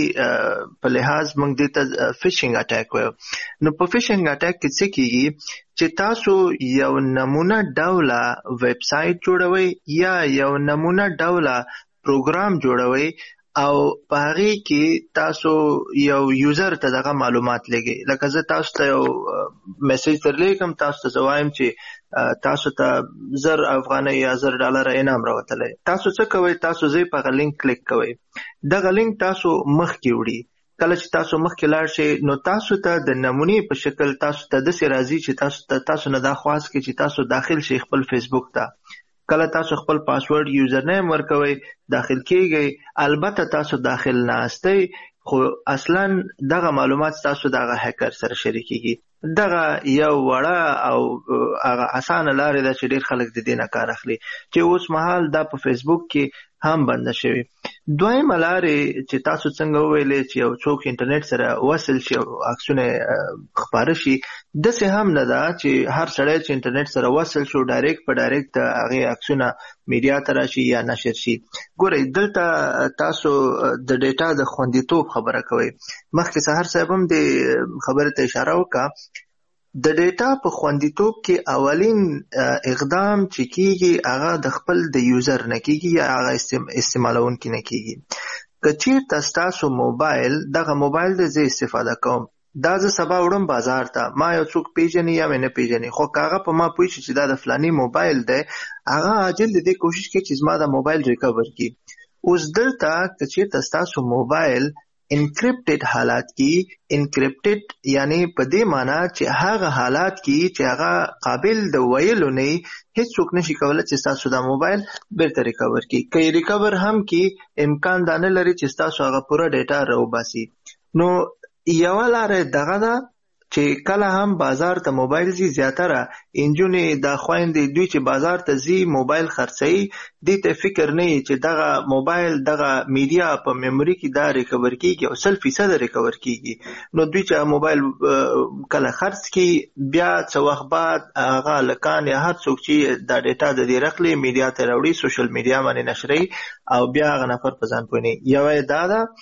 Speaker 6: په لحاظ موږ دې ته فیشنګ اټاک وایو. نو په فیشنګ اټاک کې څه کېږي چې تاسو یو نمونه ډوله ویب سایټ جوړوئ یا یو نمونه ډوله پروګرام جوړوئ او په هغې کې تاسو یو یوزر ته دغه معلومات لګئ. لکه زه تاسو ته یو میسج درلیږم، تاسو ته زه وایم چې تاسو ته 1000 افغانۍ یا 1000 ډالر انعام راوتلی. تاسو څه کوئ؟ تاسو ځئ په هغه لینک کلیک کوئ. دغه لینک تاسو مخکې وړي. کله چې تاسو مخکې لاړ شئ نو تاسو ته د نمونې په شکل تاسو ته داسې راځي چې تاسو نه دا خواست کوي چې تاسو داخل شئ خپل فیسبوک ته. کله تاسو خپل پاسورډ یوزر نیم ورکوئ، داخل کیږئ. البته تاسو داخل ناستئ خو اصلا دغه معلومات تاسو دغه هیکر سره شریکیږي. دغه یو وړه او هغه اسانه لارې ده چې ډېر خلک د دې نه کار اخلي چې اوس مهال دا په فیسبوک کې هم بنده شوي. دویمه لارې چې تاسو څنګه وویلې چې یو څوک انټرنیټ سره وصل شي او عکسونه خپاره شي، داسې هم نه ده چې هر سړی چې انټرنیټ سره وصل شو ډایرکټ په ډایرکټ د هغې عکسونه میډیا ته راشي یا نشر شي. ګورئ دلته تاسو د ډیټا د خوندیتوب خبره کوئ. مخکې سهار صاحب هم دې خبرې ته اشاره وکړه. د ډیټا په خوندیتوب کې اولین اقدام چې کیږي هغه د خپل د یوزر نه کیږي یا هغه استعمالونکي نه کیږي. که چیرته ستاسو موبایل دغه موبایل د زه استفاده کوم، دا زه سبا وړم بازار ته، ما یو څوک پیژني یا مې نه پیژني، خو که هغه په ما پوه شي چې دا د فلاني موبایل دی، هغه عاجل د دې کوشش کوي چې زما د موبایل ریکور کړي. اوس دلته که چیرته ستاسو موبایل انکریپټډ حالات کې، انکریپټډ یعنی په دې معنی چې هغه حالات کې چې هغه قابل د ویلو نه هیڅوک نشي کولی چې ستاسو دا موبایل بیرته ریکور کړي. که یې ریکور هم کړي امکان دا نه لري چې ستاسو هغه پوره ډیټا راوباسي. نو یوه لاره دغه ده چې کله هم بازار ته موبایل ځي، زیاتره انجونې دا خویندې دوی چې بازار ته ځي موبایل خرڅوي، دې ته فکر نه وي چې دغه موبایل دغه میډیا په میموري کې دا ریکور کېږي او 100% ریکور کېږي. نو دوی چې موبایل کله خرڅ کړي بیا څه وخت بعد هغه هلکان یا هر څوک چې دا ډیټا د دې رخلي میډیا ته راوړي، سوشل میډیا باندې نشروي او بیا هغه نفر په ځان پوهني. یوه یې دا ده.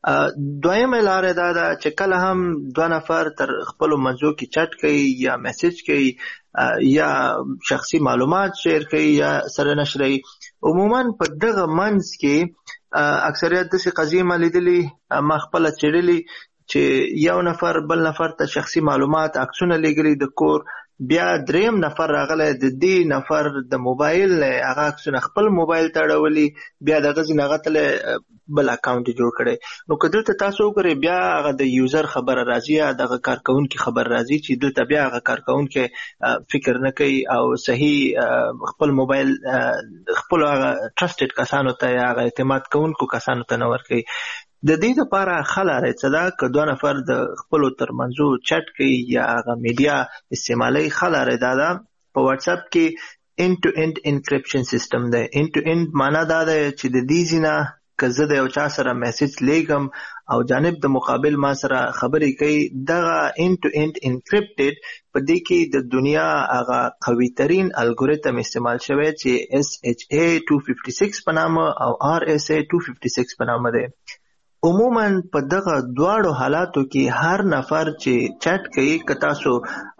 Speaker 6: دویمه لاره دا ده چې کله هم دوه نفر تر خپلو منځو کې چټ کوي یا میسج کوي یا شخصي معلومات شیر کوي یا سره نشروي، عموما په دغه منځ کې اکثریت داسې قضیې ما لیدلي، ما خپله څېړلي چې یو نفر بل نفر ته شخصي معلومات عکسونه لیږلي د کور، بیا دریم نفر راغلی د دې نفر د موبایل نه هغه عکسونه خپل موبایل ته اړولي، بیا د هغه ځینې هغه ته بل اکاونټ جوړ کړی. نو که دلته تاسو وګورئ بیا هغه د یوزر خبره راځي یا دغه کارکوونکي خبر راځي چې دلته بیا هغه کارکوونکی فکر نه کوي او صحیح خپل موبایل خپلو هغه ټرسټډ کسانو ته یا هغه اعتماد کوونکو کسانو ته نه ورکوي. د دې لپاره ښه لاره څه ده؟ که دوه نفر د خپلو ترمنځو چټ کوي یا هغه میډیا استعمالوي، ښه لاره دا ده په واتس اپ کې end to end encryption system دی. end to end معنا دا ده چې د دې ځینه که زه د یو چا سره میسج لیږم او جانب د مقابل ما سره خبرې کوي، دغه end to end encrypted په دې کې د دنیا هغه قوي ترین الګوریتم استعمال شوی چې SHA 256 په نامه او RSA 256 په نامه دی. عموما په دغه دواړو حالاتو کې هر نفر چې چټ کوي، که تاسو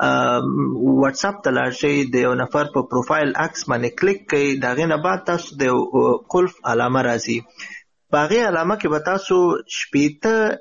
Speaker 6: واتس اپ ته لاړ شئ د یو نفر په پروفایل عکس باندې کلیک کوئ، د هغې نه بعد تاسو د یو قلف علامه راځي. په هغې علامه کې به تاسو 80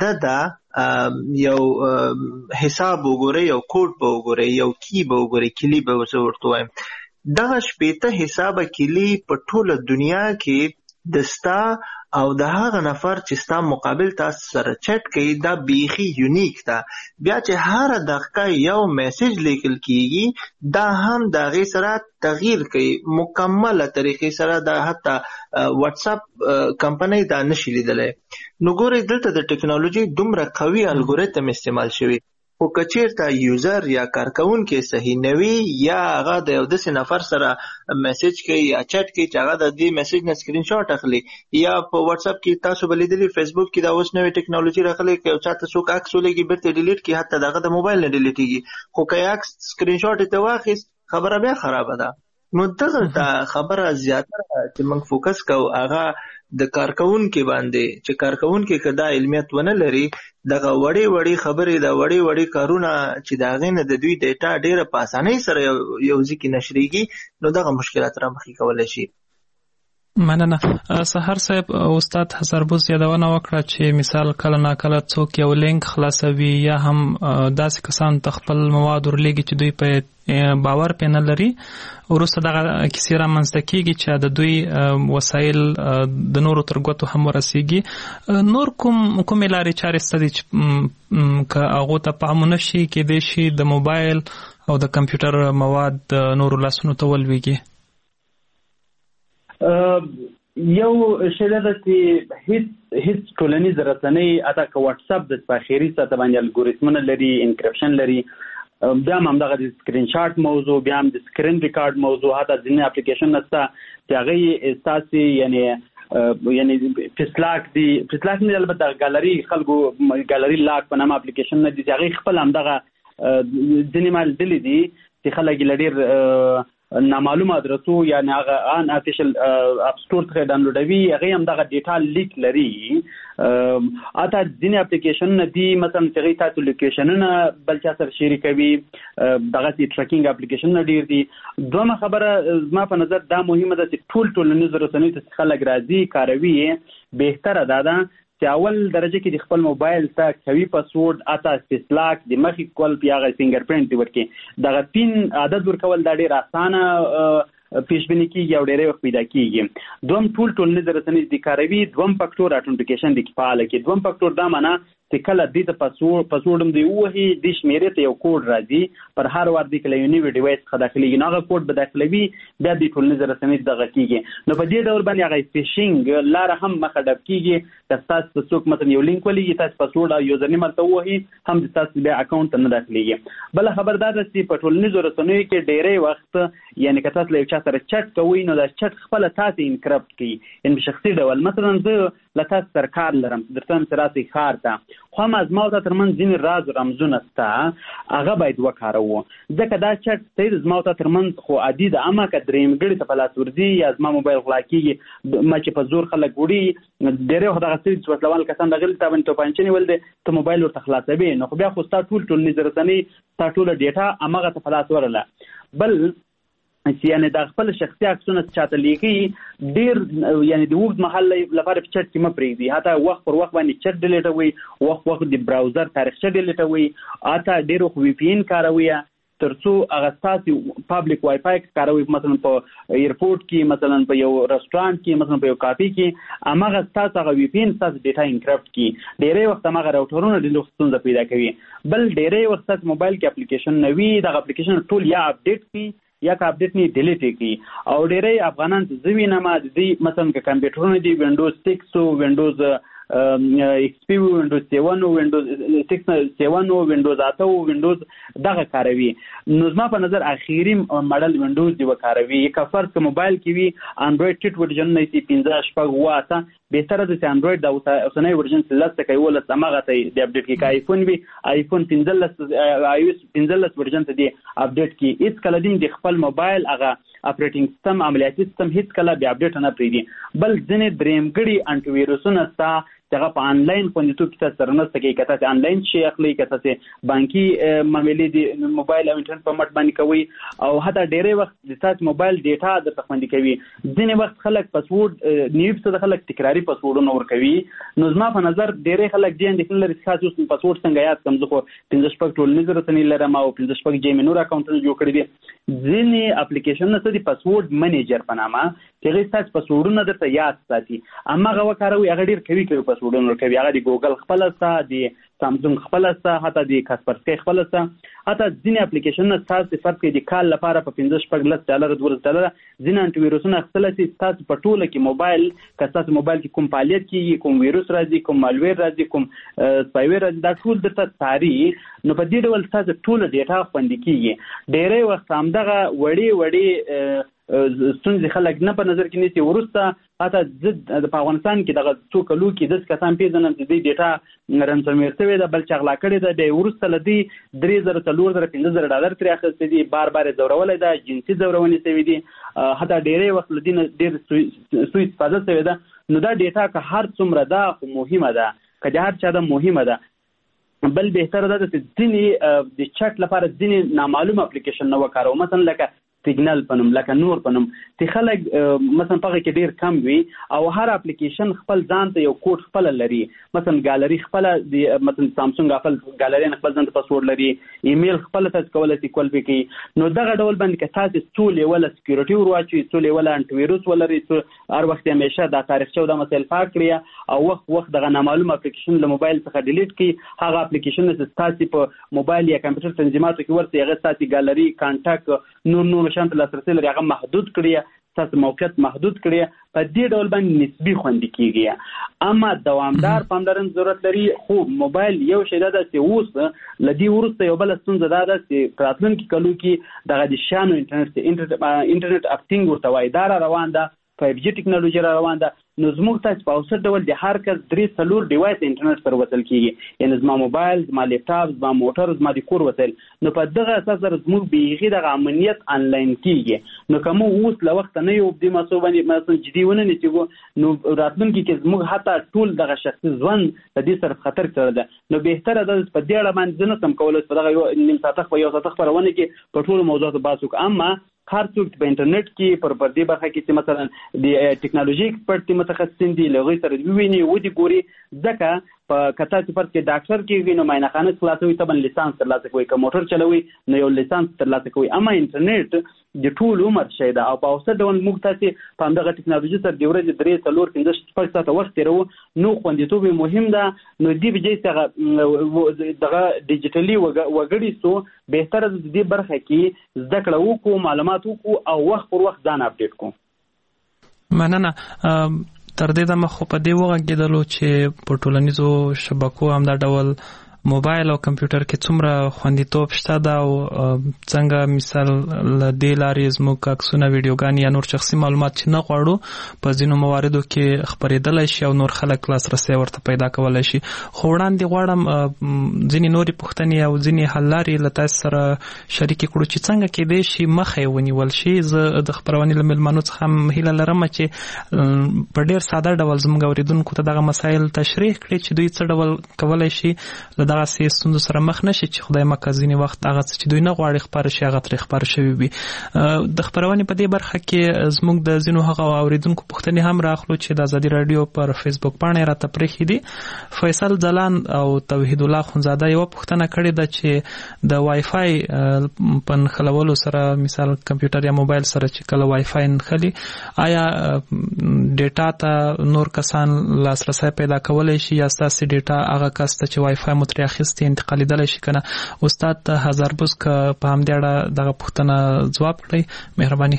Speaker 6: عدده یو حساب وګورئ، یو کوډ به وګورئ، یو کی به وګورئ، کلي به زه ورته وایم. دغه 80 حسابه کلي په ټوله دنیا کې د ستا او د هغه نفر چې ستا مقابل تاسو سره چټ کوي دا بیخي یونیک ده. بیا چې هر دقیقه یو میسج لیکل کیږي دا هم د هغې سره تغییر کوي مکمله طریقې سره، دا حتی واتس اپ کمپنۍ دا نشي لیدلی. نو ګورئ دلته د ټکنالوژي دومره قوي الګوریتم استعمال شوي خو که چیرته یوزر یا کارکونکي صحیح نه وي یا هغه د یو داسې نفر سره میسج کوي یا چټ کوي چې هغه د دې میسج نه سکرین شاټ اخلي، یا په واتس اپ کې تاسو به لیدلي فیسبوک کې دا اوس نوې ټکنالوژي راغلې که یو چاته څوک عکس ولېږي بیرته ډیلیټ کړي، حتی د هغه د موبایل نه ډیلیټ کېږي، خو که یې عکس سکرین شاټ یې ته واخیست خبره بیا خرابه ده. نو دغلته خبره زیاتره چې موږ فوکس کوو هغه د کارکونکي باندې چې کارکونکي که دا علمیت ونه لري دغه وړې خبرې د وړې کارونه چې د هغې نه د دوی ډیټا ډېره په اسانۍ سره یو ځای کې نشریږي نو دغه مشکلات رامخې کولی شي.
Speaker 4: مننه. سحر صاحب، استاد حسربوس یادونه وکړه چې مثال کله ناکله څوک یو لینک خلاصوي یا هم داسې کسان ته خپل مواد ورلیږي چې دوی په باور پې نه لري، وروسته دغه کیسې رامنځته کېږي چې د دوی وسایل د نورو تر ګوتو هم ورسېږي. نور کومې لارې چارې شته دي چې که هغو ته پام ونه شي کېدای شي د موبایل او د کمپیوټر مواد د نورو لاسونو ته ولویږي؟
Speaker 5: یو شی دا چې هیڅ ټولنیز رسنۍ اته که واتس اپ د اخري سطح باندې الګوریتمونه لري، انکرپشن لري، بیا هم همدغه د سکرین شاټ موضوع، بیا هم د سکرین ریکارډ موضوع، حتی ځینې اپلیکیشن نشته چې هغې ستاسې یعنې فسلاک دي، فسلاک نه البته ګالري خلکو ګالري لاک په نامه اپلیکیشن نه دي چې هغې خپل همدغه ځینې ما لیدلي دي چې خلک یې له ډېر نامعلوم ادرسو یا هغه ان افیشل اپ سټور څخه ډاونلوډوي، هغې هم دغه ډیټا لیک لري. اته ځینې اپلیکیشنونه دي مثلا چې هغې تاسو لوکیشنونه بل چا سره شریکوي، دغسې ټریکینګ اپلیکیشنونه ډېر دي. دویمه خبره زما په نظر دا مهمه ده چې ټول ټولنیزو رسنیو ته خلک راځي کاروي، بهتره دا ده چې اول درجه کې د خپل موبایل ته کوي پاسورډ، اته فسلاک د مخې کول، بیا هغه فینګر پرنټ دې ورکړي، دغه پین عادت ورکول دا ډېر اسانه پیشبیني کېږي او ډېری وخت پیدا کېږي. دوم ټول ټولنیز رسنۍ د کاروي، دوم فکټور اټنټیکیشن د فعاله کړي. دوم فکټور دا معنا چې کله دې ته پاسورډ هم دی ووهي دې شمېرې ته یو کوډ راځي، پر هر وار دې کله یو نوي ډیوایس څخه داخلېږي نو هغه کوډ به داخلوي، بیا د ټولنیز رسنۍ دغه کېږي. نو په دې ډول باندې هغه فیشنګ لاره هم مخه ډب کېږي. که ستاسو ته څوک مثلا یو لینک ولېږي، تاسو پاسورډ او یوزرنیم هلته ووهي، هم د تاسو بیا اکاونټ ته نه داخلېږي. بله خبر دا ده چې په ټولنیزو رسنیو کې ډېری وخت یعنې که تاسو له یو چا سره چټ کوئ نو دا چټ خپله تاسې انکرپټ کوي، یعنې په شخصي ډول. مثلا زه له تاسو سره کار لرم، درته هم چې راسئ ښار ته، خو هم زما او تا ترمنځ ځینې راز رمزونه شته، هغه باید وکاروو، ځکه دا چټ صحیح زما او تا ترمنځ خو عادي ده. اما که درېیم ګړي ته په لاس ورځي یا زما موبایل غلا کېږي، ما چې په زور خلک وړي، ډېری وخت دغه څه چې وسلوال کسان راغلي تا باندې توپانچې نیول دی، ته موبایل ورته خلاصوې، نو خو بیا خو ستا ټولنیز رسنۍ ستا ټوله ډیټا همغه ته په لاس ورغله. بل یعنې دا خپل شخصي عکسونه چاته لیکي ډېر یعنې د اوږد مهال لپاره په چټ کې مه پرېږدي، حتی وخت پر وخت باندې چټ ډیلیټوئ، وخت د براوزر تاریخچه ډیلیټوئ، حتی ډېر وخت وی پی ان کاروئ تر څو هغه ستاسې پابلیک وای فای کاروئ، مثلا په ایرپورټ کې، مثلا په یو رسټورانټ کې، مثلا په یو کافي کې، همغه ستاسو هغه وی پی ان ستاسو ډیټا انکرپټ کړي. ډېری وخت همغه راوټرونه ډېر وخت ستونزه پیدا کوي. بل ډېری وخت ستاسو موبایل کې اپلیکیشن نه وي، دغه اپلیکیشن ټول یا اپډیټ کړي یا که اپډیټ نه ډیلیټ کړي. او ډېری افغانان چې زه وینم د دوی مثلا که کمپیوټرونه دي وینډوز 6 او وینډوز ایکس پی، وینډوز 7 او وینډوز 6 او وینډوز 8 او وینډوز دغه کاروي. نو زما په نظر اخیری ماډل وینډوز دی وکاروي. که فرض که موبایل کې وي انډراید ټیټ ورژن نه سي 15 شپږ 8، بهتره ده چې انډراید د اوسنۍ ورژن 13 همغه ته دی اپډیټ کړي. که آیفون وي آیفون 15 آی او اس 15 ورژن ته دی اپډیټ کړي. هېڅ کله دې د خپل موبایل هغه اپریټینګ سیستم عملیاتي سیستم هېڅ کله بیا اپډیټ نه پرېږدي. بل ځینې درېیم ګړي انټي ویروسونه شته چې هغه په آنلاین خوندیتوب کې تاسو سره مرسته کوي. که تاسو آنلاین شی اخلئ، که تاسو بانکي معاملې د موبایل او انټرنیټ په مټ باندې کوئ، او حتی ډېری وخت د تاسو موبایل ډیټا درته خوندي کوي. ځینې وخت خلک پاسورډ نوي څه د خلک تکراري پاسورډونه ورکوي. نو زما په نظر ډېری خلک دې اندېښنه لري چې خاص اوس پاسورډ څنګه یاد کړم، زه خو 15 شپږ ټولنیز رسنۍ لرم او 15 شپږ جې مې نور اکاونټونه جوړ کړي دي. ځینې اپلیکیشنونه څه دي پاسورډ منیجر په نامه چې هغې ستاسو پاسورډونه درته یاد ساتي، هماغه وکاروئ، هغه ډېر قوي پاسورډونه ورکوي. هغه د ګوګل خپل ستا، د سامسونګ خپل ستا، حتی د کاسپرسکي خپل ستا. حتی ځینې اپلیکیشنونه ستاسو فرض کړئ د کال لپاره په $15-16 $12 ځینې انټي ویروسونه اخیستلی شي ستاسو په ټوله کې موبایل، که ستاسو موبایل کې کوم فعالیت کېږي، کوم ویروس راځي، کوم مالویر راځي، کوم سپایویر راځي، دا ټول درته څاري. نو په دې ډول ستاسو ټوله ډیټا خوندي کېږي. ډېری وخت همدغه وړې ستونزې خلک نه په نظر کې نیسي. وروسته حتی زه په افغانستان کې دغه څو کلو کې داسې کسان پېژنم چې دوی ډیټا رنسمویر شوې ده، بل چا غلا کړې ده، بیا وروسته له دوی $3,000 $4,000 $5,000 ترې اخیستې دي، بار بار یې ځورولی ده، جنسي ځورونې شوي دي، حتی ډېری وخت له دې نه ډېر سوء استفاده شوې ده. نو دا ډیټا که هر څومره ده خو مهمه ده، که د هر چا ده مهمه ده. بل بهتره ده چې ځینې د چټ لپاره ځینې نامعلوم اپلیکیشن نه وکاروو، مثلا لکه سیګنل پنوم، لکه نور پنوم. چې خلک مثلا پغه کې ډیر کم وي او هر اپلیکیشن خپل ځان ته یو کوډ خپل لري. مثلا ګالری خپل د مثلا سامسونګ خپل ګالری خپل ځان ته پاسورډ لري، ایمیل خپل تاسو کولای شئ کول پکې. نو دغه ډول باندې که تاسو څو لیول سکیورټي ورواچي، څو لیول انټي ویروس ولري، هر وخت همیشه دا تاریخچه او د مسایل پاک کړئ او وخت دغه نامعلوم اپلیکیشن له موبایل څخه ډیلیټ کړئ. هغه اپلیکیشن چې تاسو په موبایل یا کمپیوټر تنظیماتو کې ورته هغه تاسو ګالری، کانټاکټ، نور شانت لاسرسي لري، هغه محدود کړی، تاسو موقعیت محدود کړی. په دې ډول باندې نسبی خوندي کیږي. اما دوامدار پاملرنه ضرورت لري. خو موبایل یو شی ده چې اوس لدی ورسته یو بل ستونزه ده چې راتلونکي کلو کې دغه د شانو انټرنیټ اف ثینګ ورته وایي دا روان ده، 5G ټکنالوژي را روان ده. نو زموږ تاسو په اوسط ډول د هر کس 3-4 ډیوایس انټرنیټ سره وصل کیږي، یعنی زما موبایل، زما لپټاپ، زما موټر، زما د کور وسایل. نو په دغه اساس سره زموږ بیخي دغه امنیت آنلاین کیږي. نو کوم اوس له وخت نه یو د مسو باندې مثلا جدي ونه نیسو، نو راتلونکي کې زموږ حتی ټول دغه شخصي ژوند د دې سره خطر سره ده. نو بهتره ده په دې اړه باندې نه سم کولای په دغه یو نیم ساعت په یو ساعت خبرونه کې په ټول موضوعات بحث وکړو. اما هر څوک په انټرنیټ کې پر دې برخه کې چې مثلا د ټکنالوژي ایکسپرت متخصصین دي لغوي سره ویني و دي ګوري، ځکه په کتا چې پر کې ډاکټر کې نو معاینه خلاصوي، طبعا لیسانس ترلاسه کوي، که موټر چلوي نو یو لیسانس ترلاسه کوي. اما انټرنیټ د ټول عمر شی ده او په اوسط ډول موږ تاسو په همدغه ټکنالوژي سره د ورځې 3-4-5 ساعته وخت تیرو. نو خوندیتوب مهم ده. نو دې بجې څنګه دغه ډیجیټلی وګړي سو بهتره د دې برخه کې زده کړه وکړو، معلومات وکړو او وخت پر وخت ځان اپډیټ کړو.
Speaker 4: مننه. تر دې دمه خو په دې وغږېدلو چې په ټولنیزو شبکو هم دا ډول موبایل او کمپیوټر کې څومره خوندیتوب شته ده او څنګه مثال له دې لارې زموږ عکسونه، ویډیوګانې یا نور شخصي معلومات چې نه غواړو په ځینو مواردو کې خپرېدلی شي او نور خلک لاسرسی ورته پیدا کولی شي. خو وړاندې غواړم ځینې نورې پوښتنې او ځینې حل لارې له تاسو سره شریکې کړو چې څنګه کېدای شي مخه یې ونیول شي. زه د خپرونې له مېلمنو څخه هم هیله لرم چې په ډېر ساده ډول زموږ اورېدونکو ته دغه مسایل تشریح کړي چې دوی څه ډول کولی شي له دغه ستونزو سره مخ نشي چې خدای مکه ځینې وخت هغه څه چې دوی نه غواړي خپاره شي هغه ترې خپاره شوي وي. د خپرونې په دې برخه کې زموږ د ځینو هغه اوریدونکو پوښتنې هم راخلو چې د ازادي راډیو پر فیسبوک پاڼې راته پرېښي دي. فیصل ځلان او توحید الله خونزاده یوه پوښتنه کړې ده چې د وای فای په نښلولو سره مثال کمپیوټر یا موبایل سره چې کله وای فای نښلي آیا ډیټا ته نور کسان لاسرسی پیدا کولی شي یا ستاسې ډیټا هغه کس ته چې وای فای مو ترې انتقالیدلی شي کنه؟ استاد ته هزاربوز که په همدې اړه دغه پوښتنه ځواب کړئ مهرباني.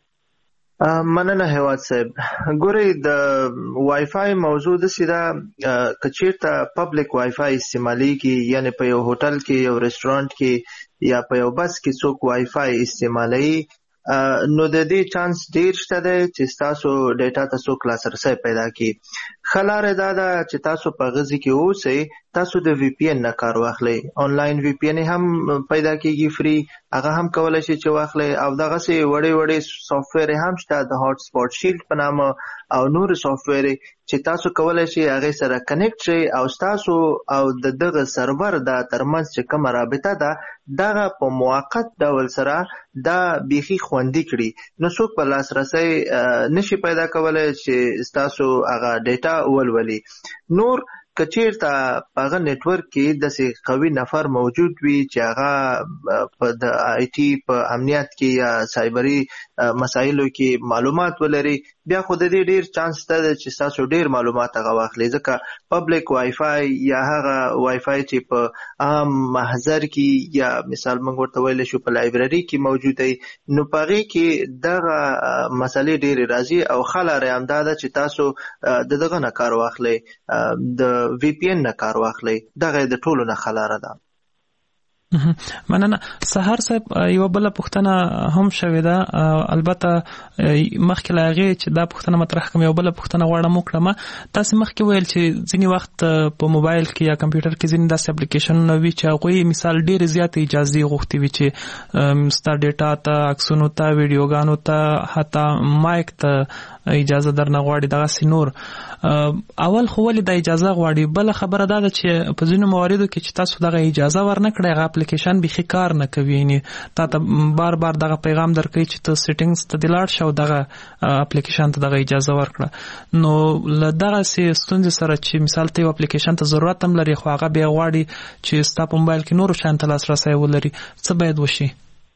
Speaker 6: مننه هیواد صاحب. ګورئ د وای فای موضوع داسې ده که چیرته پبلک وای فای استعمالیږي، یعنی په یو هوټل کې، یو رستورانټ کې یا په یو بس کې څوک وای فای استعمالوي، نو د دې چانس ډیر شته دی چې تاسو ډیټا ته څوک لاسرسی پیدا کړي. ښه لاره دا ده چې تاسو په هغه ځای کې اوسئ، تاسو د وی پی ان نه کار واخلئ. آنلاین وی پی ان هم پیدا کېږي فری، هغه هم کولی شئ چې واخلئ. او دغسې وړې وړې سافټویر هم شته د هاټ سپاټ شیلډ په نامه او نور سافټویر چې تاسو کولی شئ هغې سره کنیکټ شئ او ستاسو او د دغه سرور د ترمنځ چې کومه رابطه ده دغه په موقت ډول سره دا بیخي خوندي کړي. نو څوک په لاسرسی نشي پیدا کولی چې ستاسو هغه ډیټا ولولي. نور که چیرته په هغه نیټورک کې داسې قوي نفر موجود وي چې هغه په د آی ټي په امنیت کې یا سایبري مسایلو کې معلومات ولري، بیا خو د دې ډیر چانس ته چې تاسو ډیر معلومات هغه واخلئ، ځکه پبلک وای فای یا هغه وای فای چې په عام محضر کې یا مثال موږ ورته ویلی شو په لایبرري کې موجود دی، نو په هغې کې دغه مسلې ډېرې راځي او ښه لاره همدا ده چې تاسو د دغه نه کار واخلئ، د وی پی ان نه کار واخلئ، دغه د ټولو نه ښه لاره ده.
Speaker 4: مننه. سهار صاحب یو بله پوښتنه هم شوې ده، البته مخکې له هغې چې دا پوښتنه مطرح کړم یو بله پوښتنه غواړم وکړم. تاسې مخکې ویل چې ځینې وخت په موبایل کې یا کمپیوټر کې ځینې داسې اپلیکیشنونه وي چې هغوی مثال ډېرې زیاتې اجازې غوښتې وي چې ستا ډیټا ته، عکسونو ته، ویډیوګانو ته، حتی مایک ته اجازه درنه غواړي، دغسې نور. اول خو ولې دا اجازه غواړي؟ بله خبره دا ده چې په ځینو مواردو کې چې تاسو دغه اجازه ورنه کړئ هغه اپلیکیشن بیخي کار نه کوي، یعنې تا ته بار بار دغه پیغام درکوي چې ته سیټینګز ته دې لاړ شه او دغه اپلیکیشن ته دغه اجازه ورکړه. نو له دغسې ستونزې سره چې مثال ته یو اپلیکیشن ته ضرورت هم لري خو هغه بیا غواړي چې ستا په موبایل کې نورو شیانو ته لاسرسی ولري، څه باید وشي؟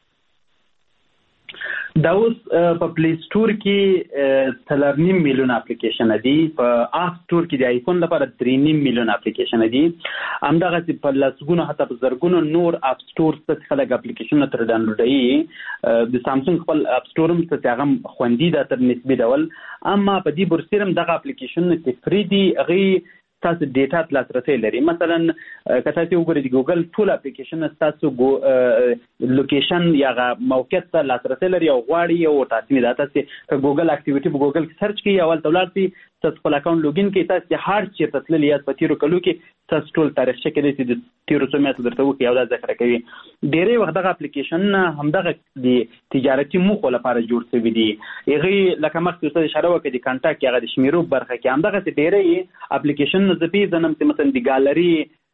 Speaker 5: دا اوس په پلی سټور کې 3.5 میلیون اپلیکیشن دي، په اپ سټور کې د آیفون لپاره 3.5 میلیون اپلیکیشن دي، همدغسې په لسګونو حتی په زرګونو نور اپ سټور څخه خلک اپلیکیشنونه تر ډاونلوډوي. د سامسونګ خپل اپ سټور هم څه هغه خوندي ده تر نسبي ډول، اما په دې برسېر هم دغه اپلیکیشنونه چې فری دي هغې تاسو ډیټا ته لاسرسی لري. مثلا که تاسو وګورئ د ګوګل ټول اپلیکیشن تاسو لوکیشن یا موقعیت ته لاسرسی لري او غواړي یو تاسو دا تاسو که ګوګل اکټیویټي په ګوګل کې سرچ کړئ اول ته ولاړ تاسو خپل اکاونټ لوګین کړئ، تاسو هر چیرته تللی یاد په تیرو کلو کې تاسو ټول تاریخچه کې د تیرو څو میاشتو درته وکړي او دا ذکر کوي. ډېری وخت دغه اپلیکیشن همدغه د تجارتي موخو لپاره جوړ شوي دي، هغې لکه مخکې استاد اشاره وکړه د کانټاکټ هغه د شمیرو برخه کې همدغسې ډېری اپلیکیشن زه پېژنم چې مثلا د ګالري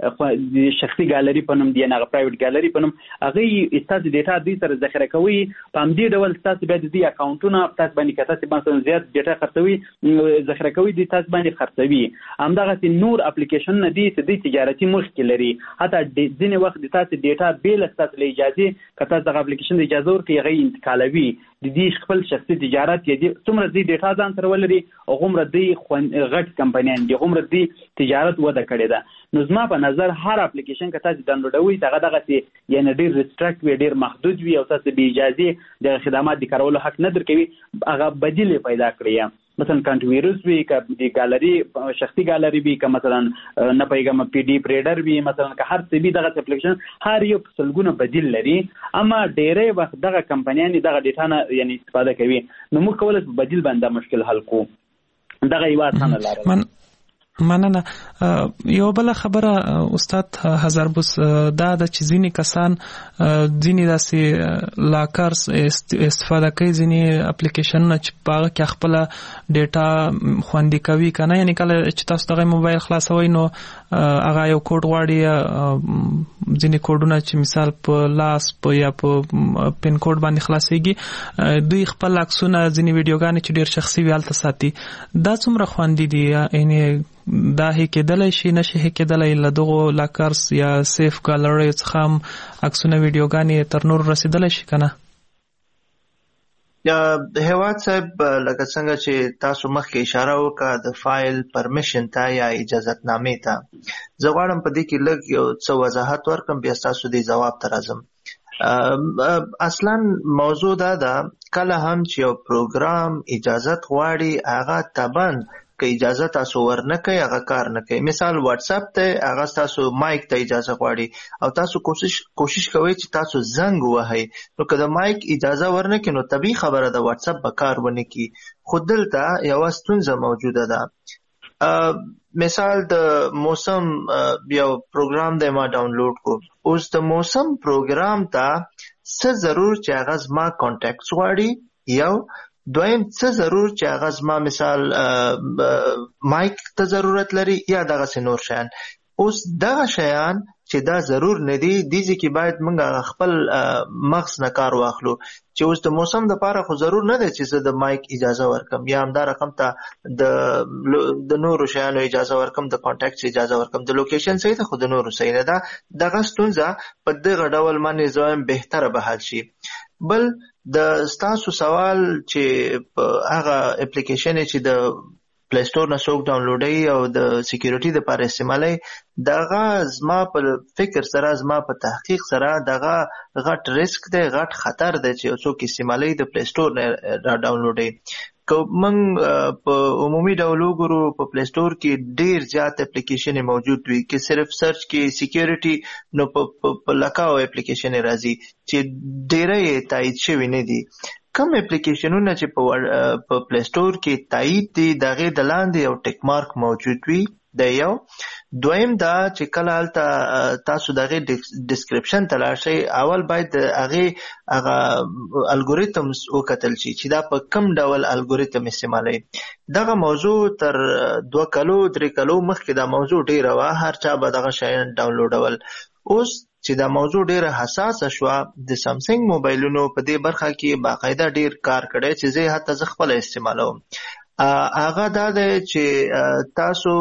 Speaker 5: د شخصي ګالري په نوم دی، هغه پرایویټ ګالري په نوم، هغې ستاسو ډیټا دوی سره ذخیره کوي. په همدې ډول ستاسو بیا د دې اکاونټونه تاسو باندې که تاسو مثلا زیات ډیټا خرڅوي ذخیره کوي دوی تاسو باندې خرڅوي. همدغسې نور اپلیکیشنونه دي چې دوی تجارتي موخې لري، حتی ځینې وخت د تاسو ډیټا بې له ستاسو له اجازې که تاسو دغه اپلیکیشن د اجازه ورکړئ هغې انتقالوي. د دې خپل شخصي تجارت یا څومره دوی ډیټا ځان سره ولري هغومره دوی غټ کمپنیان دي، هغومره دوی تجارت وده کړې ده. نو زما په نظر هر اپلیکیشن که تاسو ډاونلوډوئ هغه دغسې یعنې ډېر ریسټرکټ وي، ډېر محدود وي او تاسو بې اجازې دغه خدمات د کارولو حق نه درکوي، هغه بدیل یې پیدا کړئ. مثلا کانټ ویروس وي، که د ګالري شخصي ګالري وي، که مثلا نه پوهېږم پی ډي پریډر وي، مثلا که هر څه وي دغسې اپلیکیشن هر یو سلګونه بدیل لري، اما ډېری وخت دغه کمپنیانې دغه ډیټا نه یعنې استفاده کوي. نو موږ کولی شو بدیل باندې دا مشکل حل کړو، دغه یوه اسانه لاره ده.
Speaker 4: مننه. یو بله خبره استاد هزاربوس دا ده چې ځینې کسان ځینې داسې لاکرز استفاده کوي، ځینې اپلیکیشنونه چې په هغه کې خپله ډیټا خوندي کوي که نه، یعنې کله چې تاسو دغه موبایل خلاصوئ نو هغه یو کوډ غواړي، ځینې کوډونه چې مثال په لاس یا په پین کوډ باندې خلاصېږي، دوی خپل عکسونه ځینې ویډیوګانې چې ډېر شخصي وي هلته ساتي. دا څومره خوندي دي؟ یعنې دا هی کېدلی شي نشي هی کېدلی له دغو لاکرز یا سیف ګالریو څخه هم عکسونه ویډیوګانې تر نورو رسېدلی شي که نه؟
Speaker 6: هیواد صاحب لکه څنګه چې تاسو مخکې اشاره وکړه د فایل پرمیشن ته یا اجازتنامې ته، زه غواړم په دې کې لږ یو څه وضاحت ورکړم بیا ستاسو دې ځواب ته راځم. اصلا موضوع دا ده کله هم چې یو پروګرام اجازت غواړي هغه طبعا که اجازه تاسو ورنه کوي هغه کار نه کوي. مثال واتساپ ته هغه تاسو مایک ته اجازه غواړي او تاسو کوشش کوئ چې تاسو زنګ ووهئ، نو که د مایک اجازه ورنه کوي نو طبیعي خبره ده واتساپ به کار ونه کړي. خو دلته یوه ستونزه موجوده ده. مثال د موسم یو پروګرام دی ما ډاونلوډ کو، اوس د موسم پروګرام ته څه ضرور چې هغه زما کانټیکټس غواړي، یو دویم څه ضرور چې هغه زما مثال مایک ته ضرورت لري یا دغسې نور شیان. اوس دغه شیان چې دا ضرور نه دي دې کې باید موږ خپل مغز نه کار واخلو چې اوس د موسم دپاره خو ضرور نه دی چې زه د مایک اجازه ورکم یا همدا رقم ته د نورو شیانو اجازه ورکم، د کانټیکټس اجازه ورکم، د لوکیشن صحیح ده خو د نورو صحیح نه ده. دغه ستونزه په دغه ډول باندې زه وایم بهتره به حل شي. بل د ستاسو سوال چې په هغه اپلیکیشن چې د پلی سٹور نه څوک ډاونلوډوي او د سکیورټي دپاره استعمالوي، دغه زما په فکر سره، زما په تحقیق سره دغه غټ ریسک دی، غټ خطر دی چې یو څوک استعمالوي د پلی سٹور نه را ډاونلوډوي. که موږ په عمومي ډول وګورو په پلی سٹور کې ډیر زیات اپلیکیشن موجود وي، که صرف سرچ کې سکیورټي نو په لکاو اپلیکیشن راځي چې ډیره تایید شوي نه دي. کم اپلیکیشنونه چې په پلی سٹور کې تایید دي دغه د لاندې یو ټیک مارک موجود وي، د یو دویم دا چې کله هلته تاسو دغه ډسکرپشن ته لاړ شئ، اول باید د هغه الګوریتمز وکتل شي چې دا په کم ډول الګوریتم استعمالوي. دغه موضوع تر 2 کلو 3 کلو مخکې دا موضوع ډیره وه، هر چا به دغه شیان ډاونلوډول. اوس چې دا موضوع ډیره حساسه شوه، د سامسنګ موبایلونو په دې برخه کې باقاعده ډیر کار کړی چې زه حتی زه خپله استعمالوم. هغه دا دی چې تاسو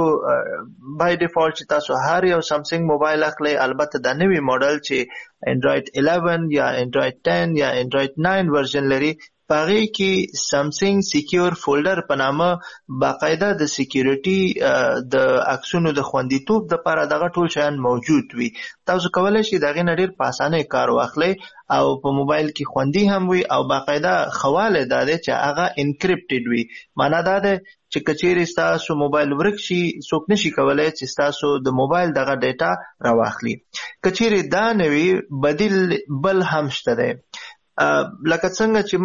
Speaker 6: بای ډیفالت چې تاسو هر یو سامسنګ موبایل اخلئ، البته دا نوی موډل چې انډرایډ 11 یا انډرایډ 10 یا انډرایډ 9 ورژن لري، په هغې کې سامسنګ سیکیور فولډر په نامه باقاعده د سیکیورټي د عکسونو د خوندیتوب دپاره دغه ټول شیان موجود وي. تاسو کولی شئ د هغې نه ډېر په اسانۍ کار واخلئ او په موبایل کې خوندي هم وي او باقاعده خواله دا دی چې هغه انکریپټډ وي. معنا دا ده چې که چیرې ستاسو موبایل ورک شي، څوک نشي کولی چې ستاسو د موبایل دغه ډیټا راواخلي. که چیرې دا نه وي، بدیل بل هم شته دی. لکه څنګه چې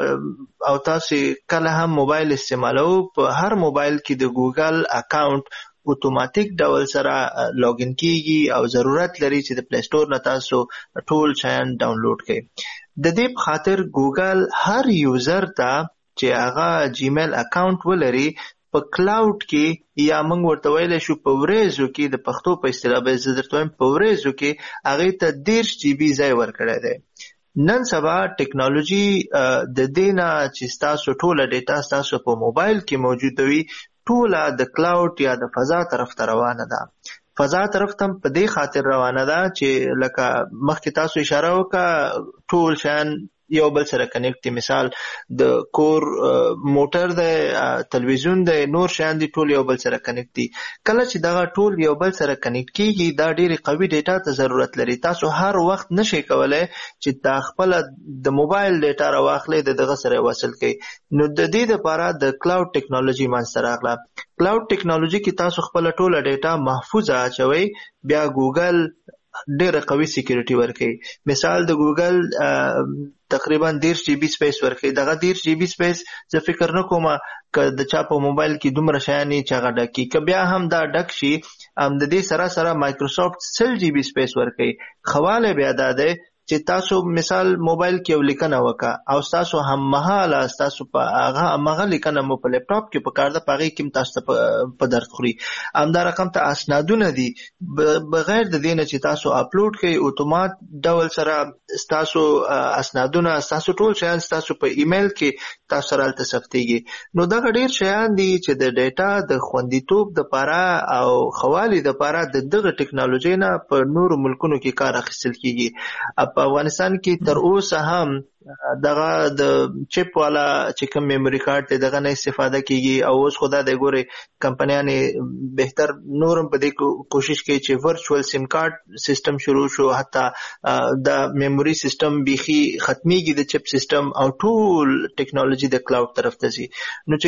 Speaker 6: موږ او تاسو کله هم موبایل استعمالو، په هر موبایل کې د ګوګل اکاونټ اتوماتیک ډول سره لاګین کیږي او ضرورت لري چې د پلی سٹور نه تاسو ټول شیان ډاونلوډ کړئ. د دې په خاطر ګوګل هر یوزر ته چې هغه جیمیل اکاونټ ولري په کلاوډ کې، یا موږ ورته ویلی شو په وریځو کې، د پښتو په اصطلاح به زه درته وایم په وریځو کې، هغې ته 10 GB ځای ورکړی دی. نن سبا ټیکنالوژي د دې نه چې ستاسو ټوله ډیټا ستاسو په موبایل کې موجوده وي، ټوله د کلاوډ یا د فضا طرف ته روانه ده. فضا طرف ته په دې خاطر روانه ده چې لکه مخکې تاسو اشاره وکړه، ټول شیان یو بل سره کنیکټ دي. مثال د کور موټر دی، تلویزیون دی، نور شیان دي، ټول یو بل سره کنیکټ دي. کله چې دغه ټول یو بل سره کنیکټ کیږي، دا ډېرې قوي ډیټا ته ضرورت لري. تاسو هر وخت نشئ کولی چې دا خپله د موبایل ډیټا راواخلئ د دغه سره وصل کړئ. نو د دې دپاره د کلاوډ ټیکنالوژي منځته راغله. کلاوډ ټیکنالوژي کې تاسو خپله ټوله ډیټا محفوظه اچوئ، بیا ګوګل ډېره قوي سیکیورټي ورکوي. مثال د ګوګل تقریبا 10 GB سپیس ورکوي. دغه 10 GB سپیس زه فکر نه کوم که د چا په موبایل کې دومره شیان چې هغه ډک کړي. که بیا هم دا ډک شي، د دې سره سره مایکروسافټ 100 GB سپیس ورکوي. خواله بیا دا دی چې تاسو مثال موبایل کې یو لیکنه وکړه او ستاسو هممهاله ستاسو په هغه لیکنه مو په لیپټاپ کې په کار ده، په هغې کې هم تاسو ته په درد خوري. همدا رقم ته اسنادونه دي، بغیر د دې نه چې تاسو اپلوډ کړئ، اتومات ډول سره ستاسو اسنادونه، ستاسو ټول شیان ستاسو په ایمیل کې تاسو سره هلته ثبتېږي. نو دغه ډېر شیان دي چې د ډیټا د خوندیتوب دپاره او ښوالي دپاره د دغه ټیکنالوژۍ نه په نورو ملکونو کې کار اخیستل کېږي. په افغانستان کې تر اوسه هم دغه د چپ والا چې کوم میموري کارت دی دغه نه استفاده کیږي. او اوس خو دا دی ګورئ کمپنیانې بهتر نور هم په دې کوشش کوي چې ورچوال سیم کارت سیستم شروع شو، حتی د میموري سیستم بیخي ختمیږي د چپ سیستم، او ټول ټیکنالوژي د کلاوډ طرف ته ځي. نو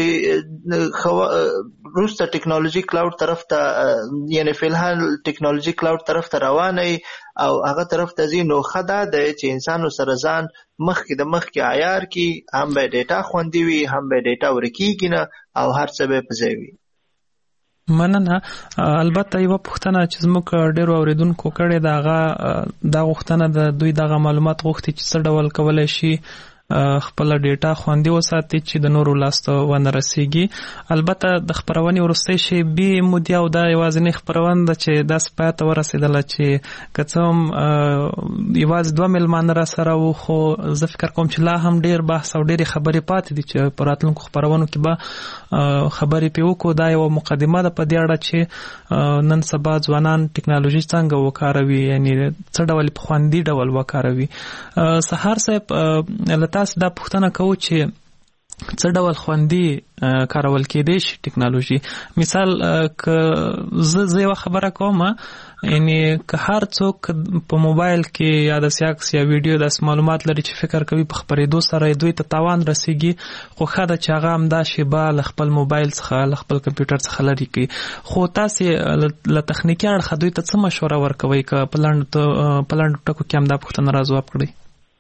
Speaker 6: چې وروسته ټیکنالوژي کلاوډ طرف ته، یعنی فلحال ټیکنالوژي کلاوډ طرف ته روانه او هغه طرف ته ځي، نو ښه دا دی چې انسانو سره ځان مخکې عیار کړي، هم به ډیټا خوندي وي، هم به ډیټا ورکېږي نه، او هر څه به په ځای وي.
Speaker 4: مننه. البته یوه پوښتنه چې زموږ ډېرو اورېدونکو کړې ده، هغه دا غوښتنه د دوی دغه معلومات غوښتي چې څه ډول کولی شي خپل ډیټا خوندي وساتي چې د نورو لاس ته ونه رسیږي. البته د خبرونې وروستی شی بي مودیا او دا یوازینی خبرونه ده چې دا سپای ته ورسېدله چې که څه هم یوازې 2 میلمانه را سره وو، خو زه فکر کوم چې لا هم ډېر بحث او ډېرې خبرې پاتې دي چې په راتلونکو خبرونو کې به خبرې پې وکړو. دا یوه مقدمه ده په دې اړه چې نن سبا ځوانان ټکنالوژي څنګه وکاروي، یعنی څه ډول په خوندي ډول وکاروي. سهار صاحب له تاسو دا پوښتنه کوو چې څه ډول خوندي کارول کېدی شي ټکنالوژي. مثال که زه یوه خبره کوم، یعنی که هر څوک په موبایل کې یا د سیاکس یا ویډیو داسې معلومات لري چې فکر کوي په خپرېدو سره دوی ته تاوان رسیږي، خو ښه ده چې هغه همدا شیبه له خپل موبایل څخه له خپل کمپیوټر څخه لرې کړي. خو تاسې له تخنیکي اړخه دوی ته څه مشوره ورکوئ که په لنډو ټکو کې همدا پوښتنه را ځواب کړئ؟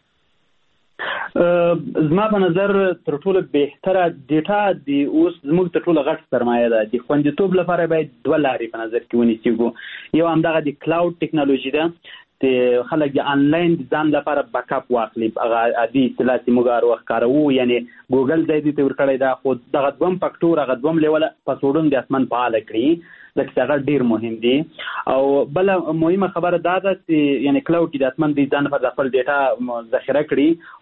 Speaker 5: زما په نظر تر ټولو بهتره ډیټا د اوس زموږ تر ټولو غټ سرمایه ده. د خوندیتوب لپاره باید 2 لارې په نظر کې ونیسو. یو همدغه د کلاود ټکنالوژي ده، چې خلک د آنلاین ځان لپاره بیک اپ واخلي. هغه عادي اصطلاح چې موږ وخت کاروو، یعنی ګوګل ځای دې ته ورکړی ده، خو دغه 2 فاکټور هغه 2 لیوله پاسورډونه د اسمان فعاله کړي، ځکه هغه ډیر مهم دي. او بل مهمه خبره دا ده چې یعنی کلاود کې د اسمان د ځان لپاره خپل ډیټا ذخیره کړي،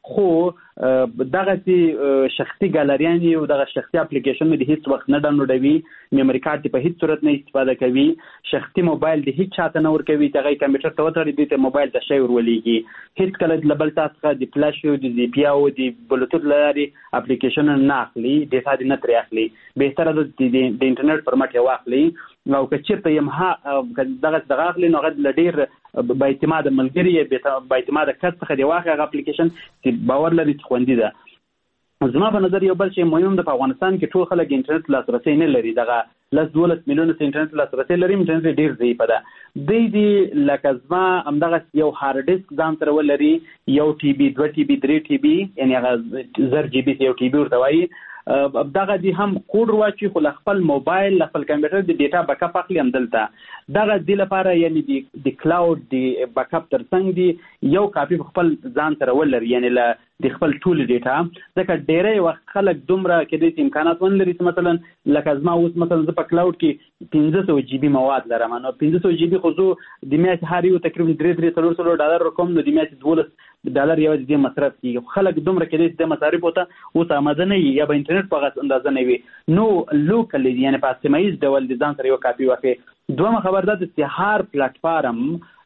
Speaker 5: خو دغه چې شخصي ګالریان او دغه شخصي اپلیکیشن د هیڅ وخت نه ډاونلوډوي، میموري کارت په هیڅ صورت نه استفاده کوي، شخصي موبایل د هیڅ چاته نه ورکوي، دغه کمپیوټر ته وتړي د موبایل ته شی ورولېږي، هیڅ کله د بل تاسو د فلاش او د جی پی او د بلوتوث لارې اپلیکیشن نه اخلي، ډیټا دې نه ترې اخلي. بهتره ده چې د انټرنیټ پر مټ یې واخلي، او که چېرته یم دغه اخلي نو هغه له ډېر با اعتماده ملګري با اعتماده کس څخه دې واخلي هغه اپلیکیشن چې باور لري چې خوندي ده. زما په نظر یو بل شی مهم ده، په افغانستان کې ټول خلک انټرنیټ لاسرسی نه لري. دغه 12 میلیونه انټرنیټ لاسرسی لري، انټرنیټ ډېر ضعیفه ده. دوی لکه زما همدغه یو هارډ ډیسک ځان سره ولري، 1 TB 2 TB 3 TB، یعنی هغه 1000 GB 1 TB ورته وایي. دغه دی هم کوډ واچي، خو خپل موبایل خپل کمپیوټر د ډیټا بیک اپ اخلي همدلته. دغه دی لپاره یعنی د کلاود د بیک اپ ترڅنګ دی یو کاپي خپل ځان سره ولري، یعنی د خپل ټول ډیټا. ځکه ډیری وخت خلک دومره کې د امکانات ون لري چې مثلا لکه زما اوس مثلا زه په کلاود کې 500 GB مواد لرم، نو 500 GB خو زه د میاشتې هر یو تقریبا $300 رقم، نو د میاشتې $12 یو د مصرف کیږي. خلک دومره کې د مصارف وته اوس آماده نه یا به انټرنیټ په غاړه اندازه نه وي، نو لوکلی یعنی په سیمایي ډول د ځان سره یو کاپي واخلي. دومره خبر ده چې هر پلیټ فارم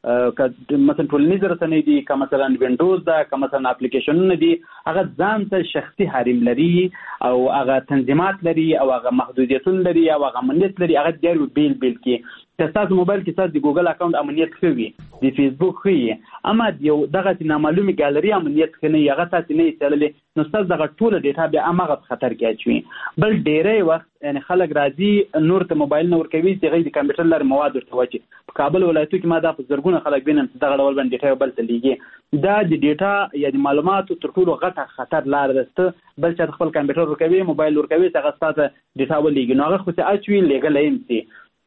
Speaker 5: مثلا ټولنیز رسنۍ دي، که مثلا وینډوز ده، که مثلا اپلیکیشنونه دي، هغه ځان ته شخصي حریم لري او هغه تنظیمات لري او هغه محدودیتونه لري او هغه امنیت لري. هغه ډېر بیل کې که تاسو موبایل کې تاسو د ګوګل اکاونټ امنیت ښه وي، د فیسبوک ښه وي، اما یو دغه نامعلومه ګالري امنیت ښه نه وي، هغه تاسو نه ایستللی، نو تاسو دغه ټوله ډیټا بیا هغه په خطر کې اچوي. بل ډیری وخت یعنی خلک راځي نور ته موبایل نه ورکوي چې هغوی د کمپیوټر لارې مواد ورته واچي. په کابل ولایتو کې ما دا په زرګونه خلک وینم چې دغه ډول باندې ډیټا یو بل ته لیږي. دا د ډیټا یا د معلوماتو تر ټولو غټه خطر لاره ده. ته بل چا ته خپل کمپیوټر ورکوي، موبایل ورکوي، هغه ستا ته ډیټا ولېږي، نو هغه خو چې اچوي لیږلی هم سي.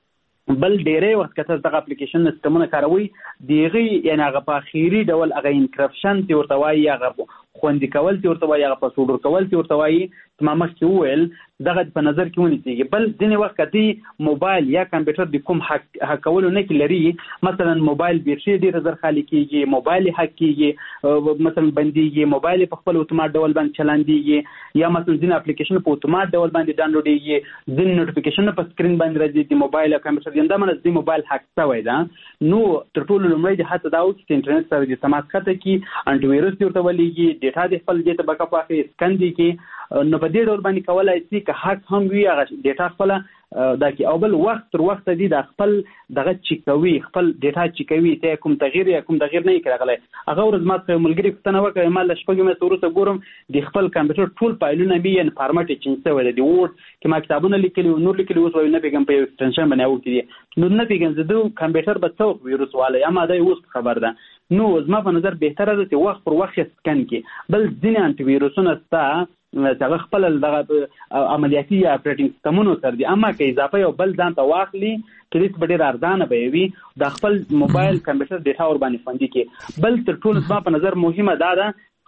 Speaker 5: بل ډیری وخت که تاسو دغه اپلیکیشن سیسټمونه کاروئ، د هغې یعنې هغه په اخري ډول هغه انکرپشن چې ورته وایي، هغه خوندي کول چې ورته وایي، هغه پاسورډ ورکول چې ورته وایي، چې ما مخکې وویل دغه په نظر کې ونیسېږي. بل ځینې وخت که دوی موبایل یا کمپیوټر د کوم حق کولو نه کې لري، مثلا موبایل بیټري ډېره زر خالي کېږي، موبایل حق کېږي، مثلا بندېږي، موبایل په خپل اتومات ډول باندې چلندېږي، یا مثلا ځینې اپلیکیشن په اتومات ډول باندې ډاونلوډېږي، ځینې نوټیفیکیشن په سکرین باندې راځي د موبایل او کمپیوټر. دا معنی د موبایل حق شوی ده. نو تر ټولو لومړی د هڅه دا وکړي چې انټرنیټ سره د تماس ښه کړي، انټي ویروس ورته ولېږي، ډیټا د خپل ځای ته بیک اپ واخلي، سکن دې کړي. نو په دې ډول باندې کولی شي که حق هم وي هغه ډیټا خپله دا کې. او بل وخت تر وخته دي د خپل دغه چیکوي، خپل ډیټا چیکوي، ته کوم تغییر یا کوم تغییر نه یې راغلی. هغه ورځ ما څخه ملګري پوښتنه وکړه، ما له شپږ میاشتې وروسته ګورم د خپل کمپیوټر ټول فایلونه مې یعنې فارمټ یې چینج شوی دی. د وورډ کې ما کتابونه لیکلي وو، نور لیکلي، اوس وایي نه پوهېږم په یو ایکسټنشن باندې اوکې دي، نو نه پوهېږم زه د کمپیوټر به څه ویروس والی، اما دا اوس خبر ده. نو زما په نظر بهتره ده چې وخت پر وخت یې سکن کړي. بل ځینې انټي ویروسونه شته چې هغه خپل دغه عملیاتي یا اپریټینګ سیسټمونو سره دي، اما که اضافه یو بل ځان ته واخلي کلیس به ډېر ارزانه به وي، د خپل موبایل کمپیوټر ډیټا ور باندې خوندي کړي. بل تر ټولو زما په نظر مهمه دا ده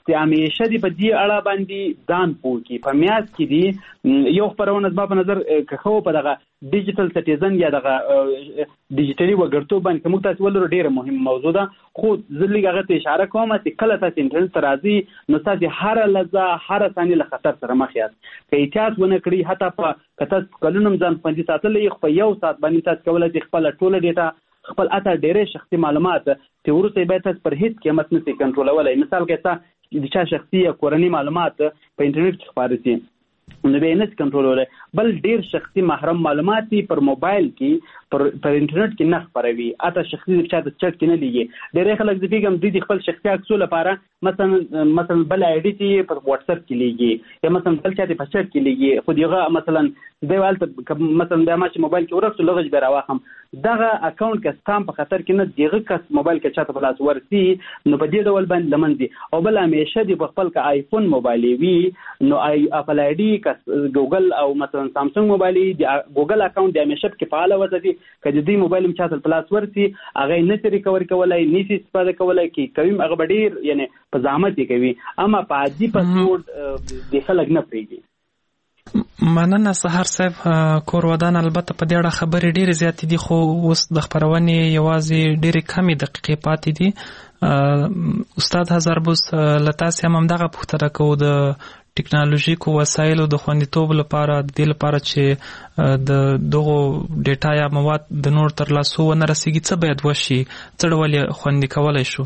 Speaker 5: چې همیشه دی په دې اړه باندې ځان پوه کی. په میاس کې دی یو خبرونه زما په نظر که خو په دغه ډیجیټل سټیزن یا دغه ډیجیټلی وګړتوب باندې کوم تاسو ولر ډیره مهم موضوع ده. خو ځلې هغه ته اشاره کوم چې کله تاسو انټرنیټ ته راځي نو تاسو هر لحظه هر ثانیه له خطر سره مخ یاست. که احتیاط ونه کړی حتی په کته کلونم ځان خوندي ساتلې خو یو سات باندې تاسو کولای شئ خپل ټوله ډیټا خپل اته ډېرې شخصي معلومات چې ورته به تاسو پر هیڅ قیمت نه کنټرولولای. مثال کې تاسو د چا شخصي یا کورنۍ معلومات په انټرنیټ کې خپاره سي نو به نه کنټرولولای، بل ډېر شخصي محرم معلومات پر موبایل کې پر انټرنیټ کې نه خپروي. اته شخصي چا د چټ کې نه لیږي. ډېر خلک د پیغام د خپل شخصي عکسو لپاره مثلا بل آی ډي تی پر واتس اپ کې لیږي یا مثلا بل چا په چټ کې لیږي. خو دیغه مثلا دیوالته مثلا د ماش موبایل کې ورسره لغج به راوخم دغه اکاونټ کې ستام په خطر کې نه دیغه کس موبایل کې چاته بلاس ورسي نو په دې ډول باندې لمنځي. او بل همیشه دی خپل کا آیفون موبایل وی نو اپل آی ډي ګوګل او مثلا سامسونګ موبایل دی ګوګل اکاونټ دی همیشه کې فعال وځي. کله دې موبایل هم چاته پلاس ورسي هغه نه تری کور کولای نیسی استفاده کولای کی کوم هغه ډیر یعنی په زحمت کوي اما په عادي پاسورډ د خلک نه پریږي.
Speaker 4: مننه سحر صاحب کور ودان. البته په دې اړه خبرې ډېرې زیاتې دي خو اوس د خبرونې یوازې ډېرې کمې دقیقې پاتې دي. استاد هزاربوس لتاسې هم دغه پوښتنه کوو د ټکنالوژیکو وسایلو د خوندیتوب لپاره د دې لپاره چې د دغو ډیټا یا مواد د نور تر لاسو ونه رسیږي څه باید وشي، څه ډول یې خوندي کولی شو؟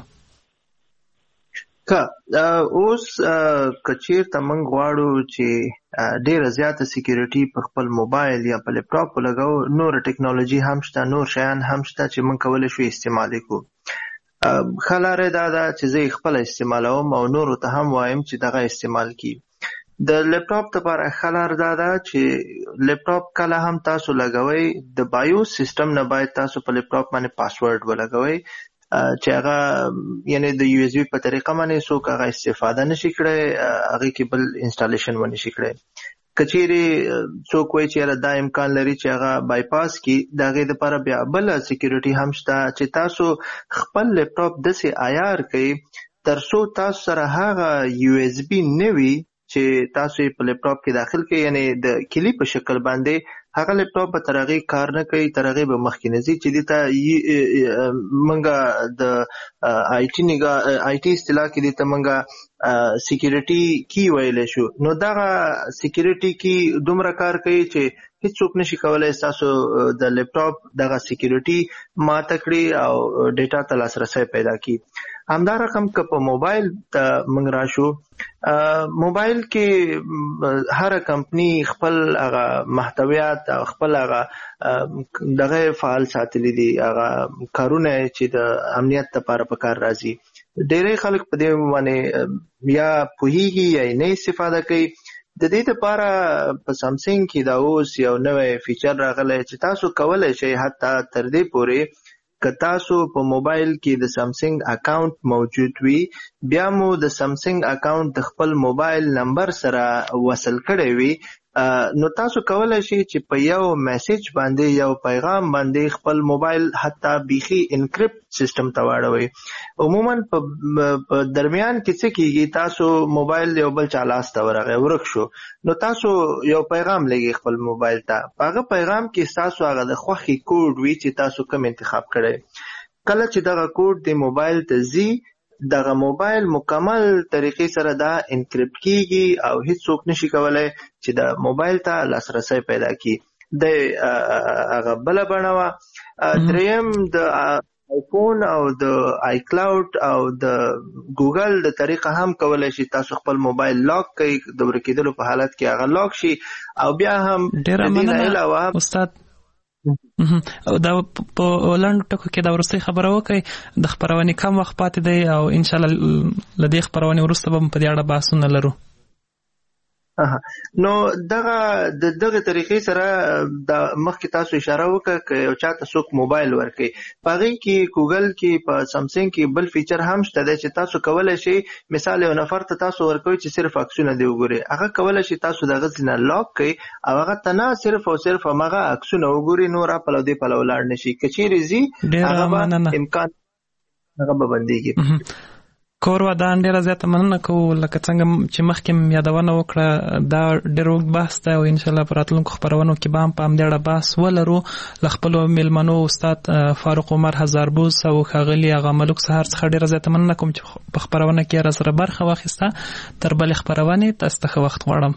Speaker 6: اوس که چېرته موږ غواړو چې ډېره زیاته سکیورټي په خپل موبایل یا په لیپټاپ ولګو، نور ټکنالوژي هم شته، نور شیان هم شته چې موږ کولی شو استعمال کړو. ښه لاره دا ده چې زه یې خپله استعمالوم او نورو ته هم وایم چې دغه استعمال کړي. د لیپټاپ لپاره ښه لار دا ده چې لیپټاپ کله هم تاسو لګوئ د بایوس سیسټم نه باید تاسو په لیپټاپ باندې پاسورډ ولګوئ چې هغه یعنی د یو ایس بي په طریقه باندې څوک هغه استفاده نشي کړی، هغې کې بل انسټالیشن ونشي کړی. که چیرې څوک وایي چې دا امکان لري چې هغه بایپاس کړي، د هغې دپاره بیا بله سکیورټي هم شته چې تاسو خپل لیپټاپ داسې عیار کړئ تر څو تاسو سره هغه یو ایس بي نه وي چې تاسو یې په لیپټاپ کې داخل کړئ، یعنی د کلي په شکل باندې هغه لیپټاپ به تر هغې کار نه کوي، تر هغې به مخکې نه ځي چې دې ته موږ د آی ټي اصطلاح کې دې ته موږ سکیورټي کی ویلی شو. نو دغه سکیورټي کی دومره کار کوي چې هیڅوک نشي کولی ستاسو د لیپټاپ دغه سکیورټي ماته کړي او ډیټا ته لاسرسی پیدا کړي. همدا رقم که په موبایل ته موږ راشو، موبایل کې هر کمپنی خپل هغه محتویات او خپل هغه دغه فعال ساتلی دي، هغه کارونه چې د امنیت لپاره په کار راځي. ډېری خلک په دې باندې یا پوهیږي یا نه استفاده کوي. د دې لپاره په سامسنګ کې دا اوس یو نوی فیچر راغلی چې تاسو کولی شئ حتی تر دې پورې که تاسو په موبایل کې د سامسنګ اکاونټ موجود وي، بیا مو د سامسنګ اکاونټ د خپل موبایل نمبر سره وصل کړی وي، نو تاسو کولی شئ چې په یو میسج باندې یو پیغام باندې خپل موبایل حتی بیخي انکریپټ سیسټم ته واړوئ. عموما په درمیان کې څه کیږي، تاسو موبایل یو بل چا لاس ته ورغی ورک شو، نو تاسو یو پیغام لګئ خپل موبایل ته، په هغه پیغام کې ستاسو هغه د خوښې کوډ وي چې تاسو کوم انتخاب کړی. کله چې دغه کوډ د موبایل ته ځي، دغه موبایل مکمل طریقې سره دا انکریپټ کیږي او هیڅوک نشي کولی چې د موبایل ته لاسرسی پیدا کړي. د هغه بله بڼه وه. دریم د آیفون او د آی کلاود او د ګوګل د طریقه هم کولی شي تاسو خپل موبایل لاک کړئ، د ورکېدلو په حالت کې هغه لاک شي. او بیا هم
Speaker 4: ډېره مننه استاد. دا په لنډو ټکو کې دا وروستۍ خبره وکړئ. د خپرونې کم وخت پاتې دی او انشاءالله له دې خپرونې وروسته به په دې اړه بحثونه لرو.
Speaker 6: نو دغه طریقې سره د مخکې تاسو اشاره وکړه که یو چاته څوک موبایل ورکوي، په هغې کې ګوګل کې په سامسنګ کې بل فیچر هم شته دی چې تاسو کولی شئ مثال یو نفر ته تاسو ورکوئ چې صرف عکسونه دې وګورئ، هغه کولی شي تاسو د هغه ځینه لاک کړئ او هغه ته نه صرف او صرف همغه عکسونه وګورئ، نور پلو دې پلو لاړ نه شي. که چیرې ځي هغه به امکان هغه به بندېږي.
Speaker 4: کور ودان ډیره زیاته مننه کوو لکه څنګه چې مخکې یادونه وکړه دا ډېر اوږد بحث دی او انشاءالله په راتلونکو خپرونو کې به هم په همدې اړه بحث ولرو. له خپلو میلمنو استاد فاروق عمر هزاربوز او ښاغلي آغا ملک سهار څخه ډیره زیاته مننه کوم چې په خپرونه کې راسره برخه واخیسته. تر بلې خپرونې تاسو ته ښه وخت غواړم.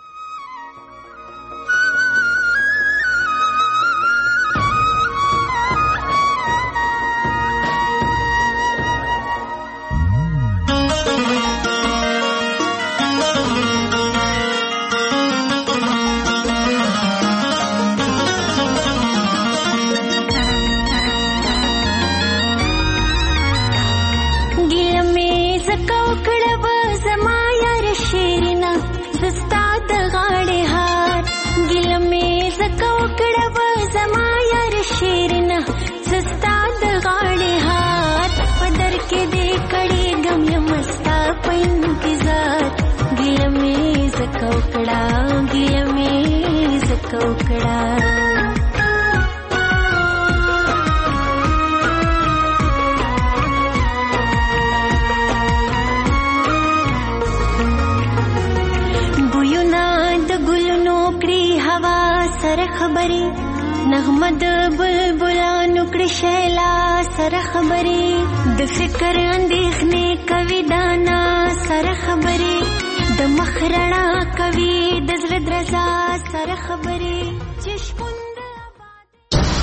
Speaker 7: نغمه د بلبلانو کړي شیلا سره خبرې د فکر اندېښنې کوي دانا سره خبرې د مخ رڼا کوي د زړه درزا سره خبرې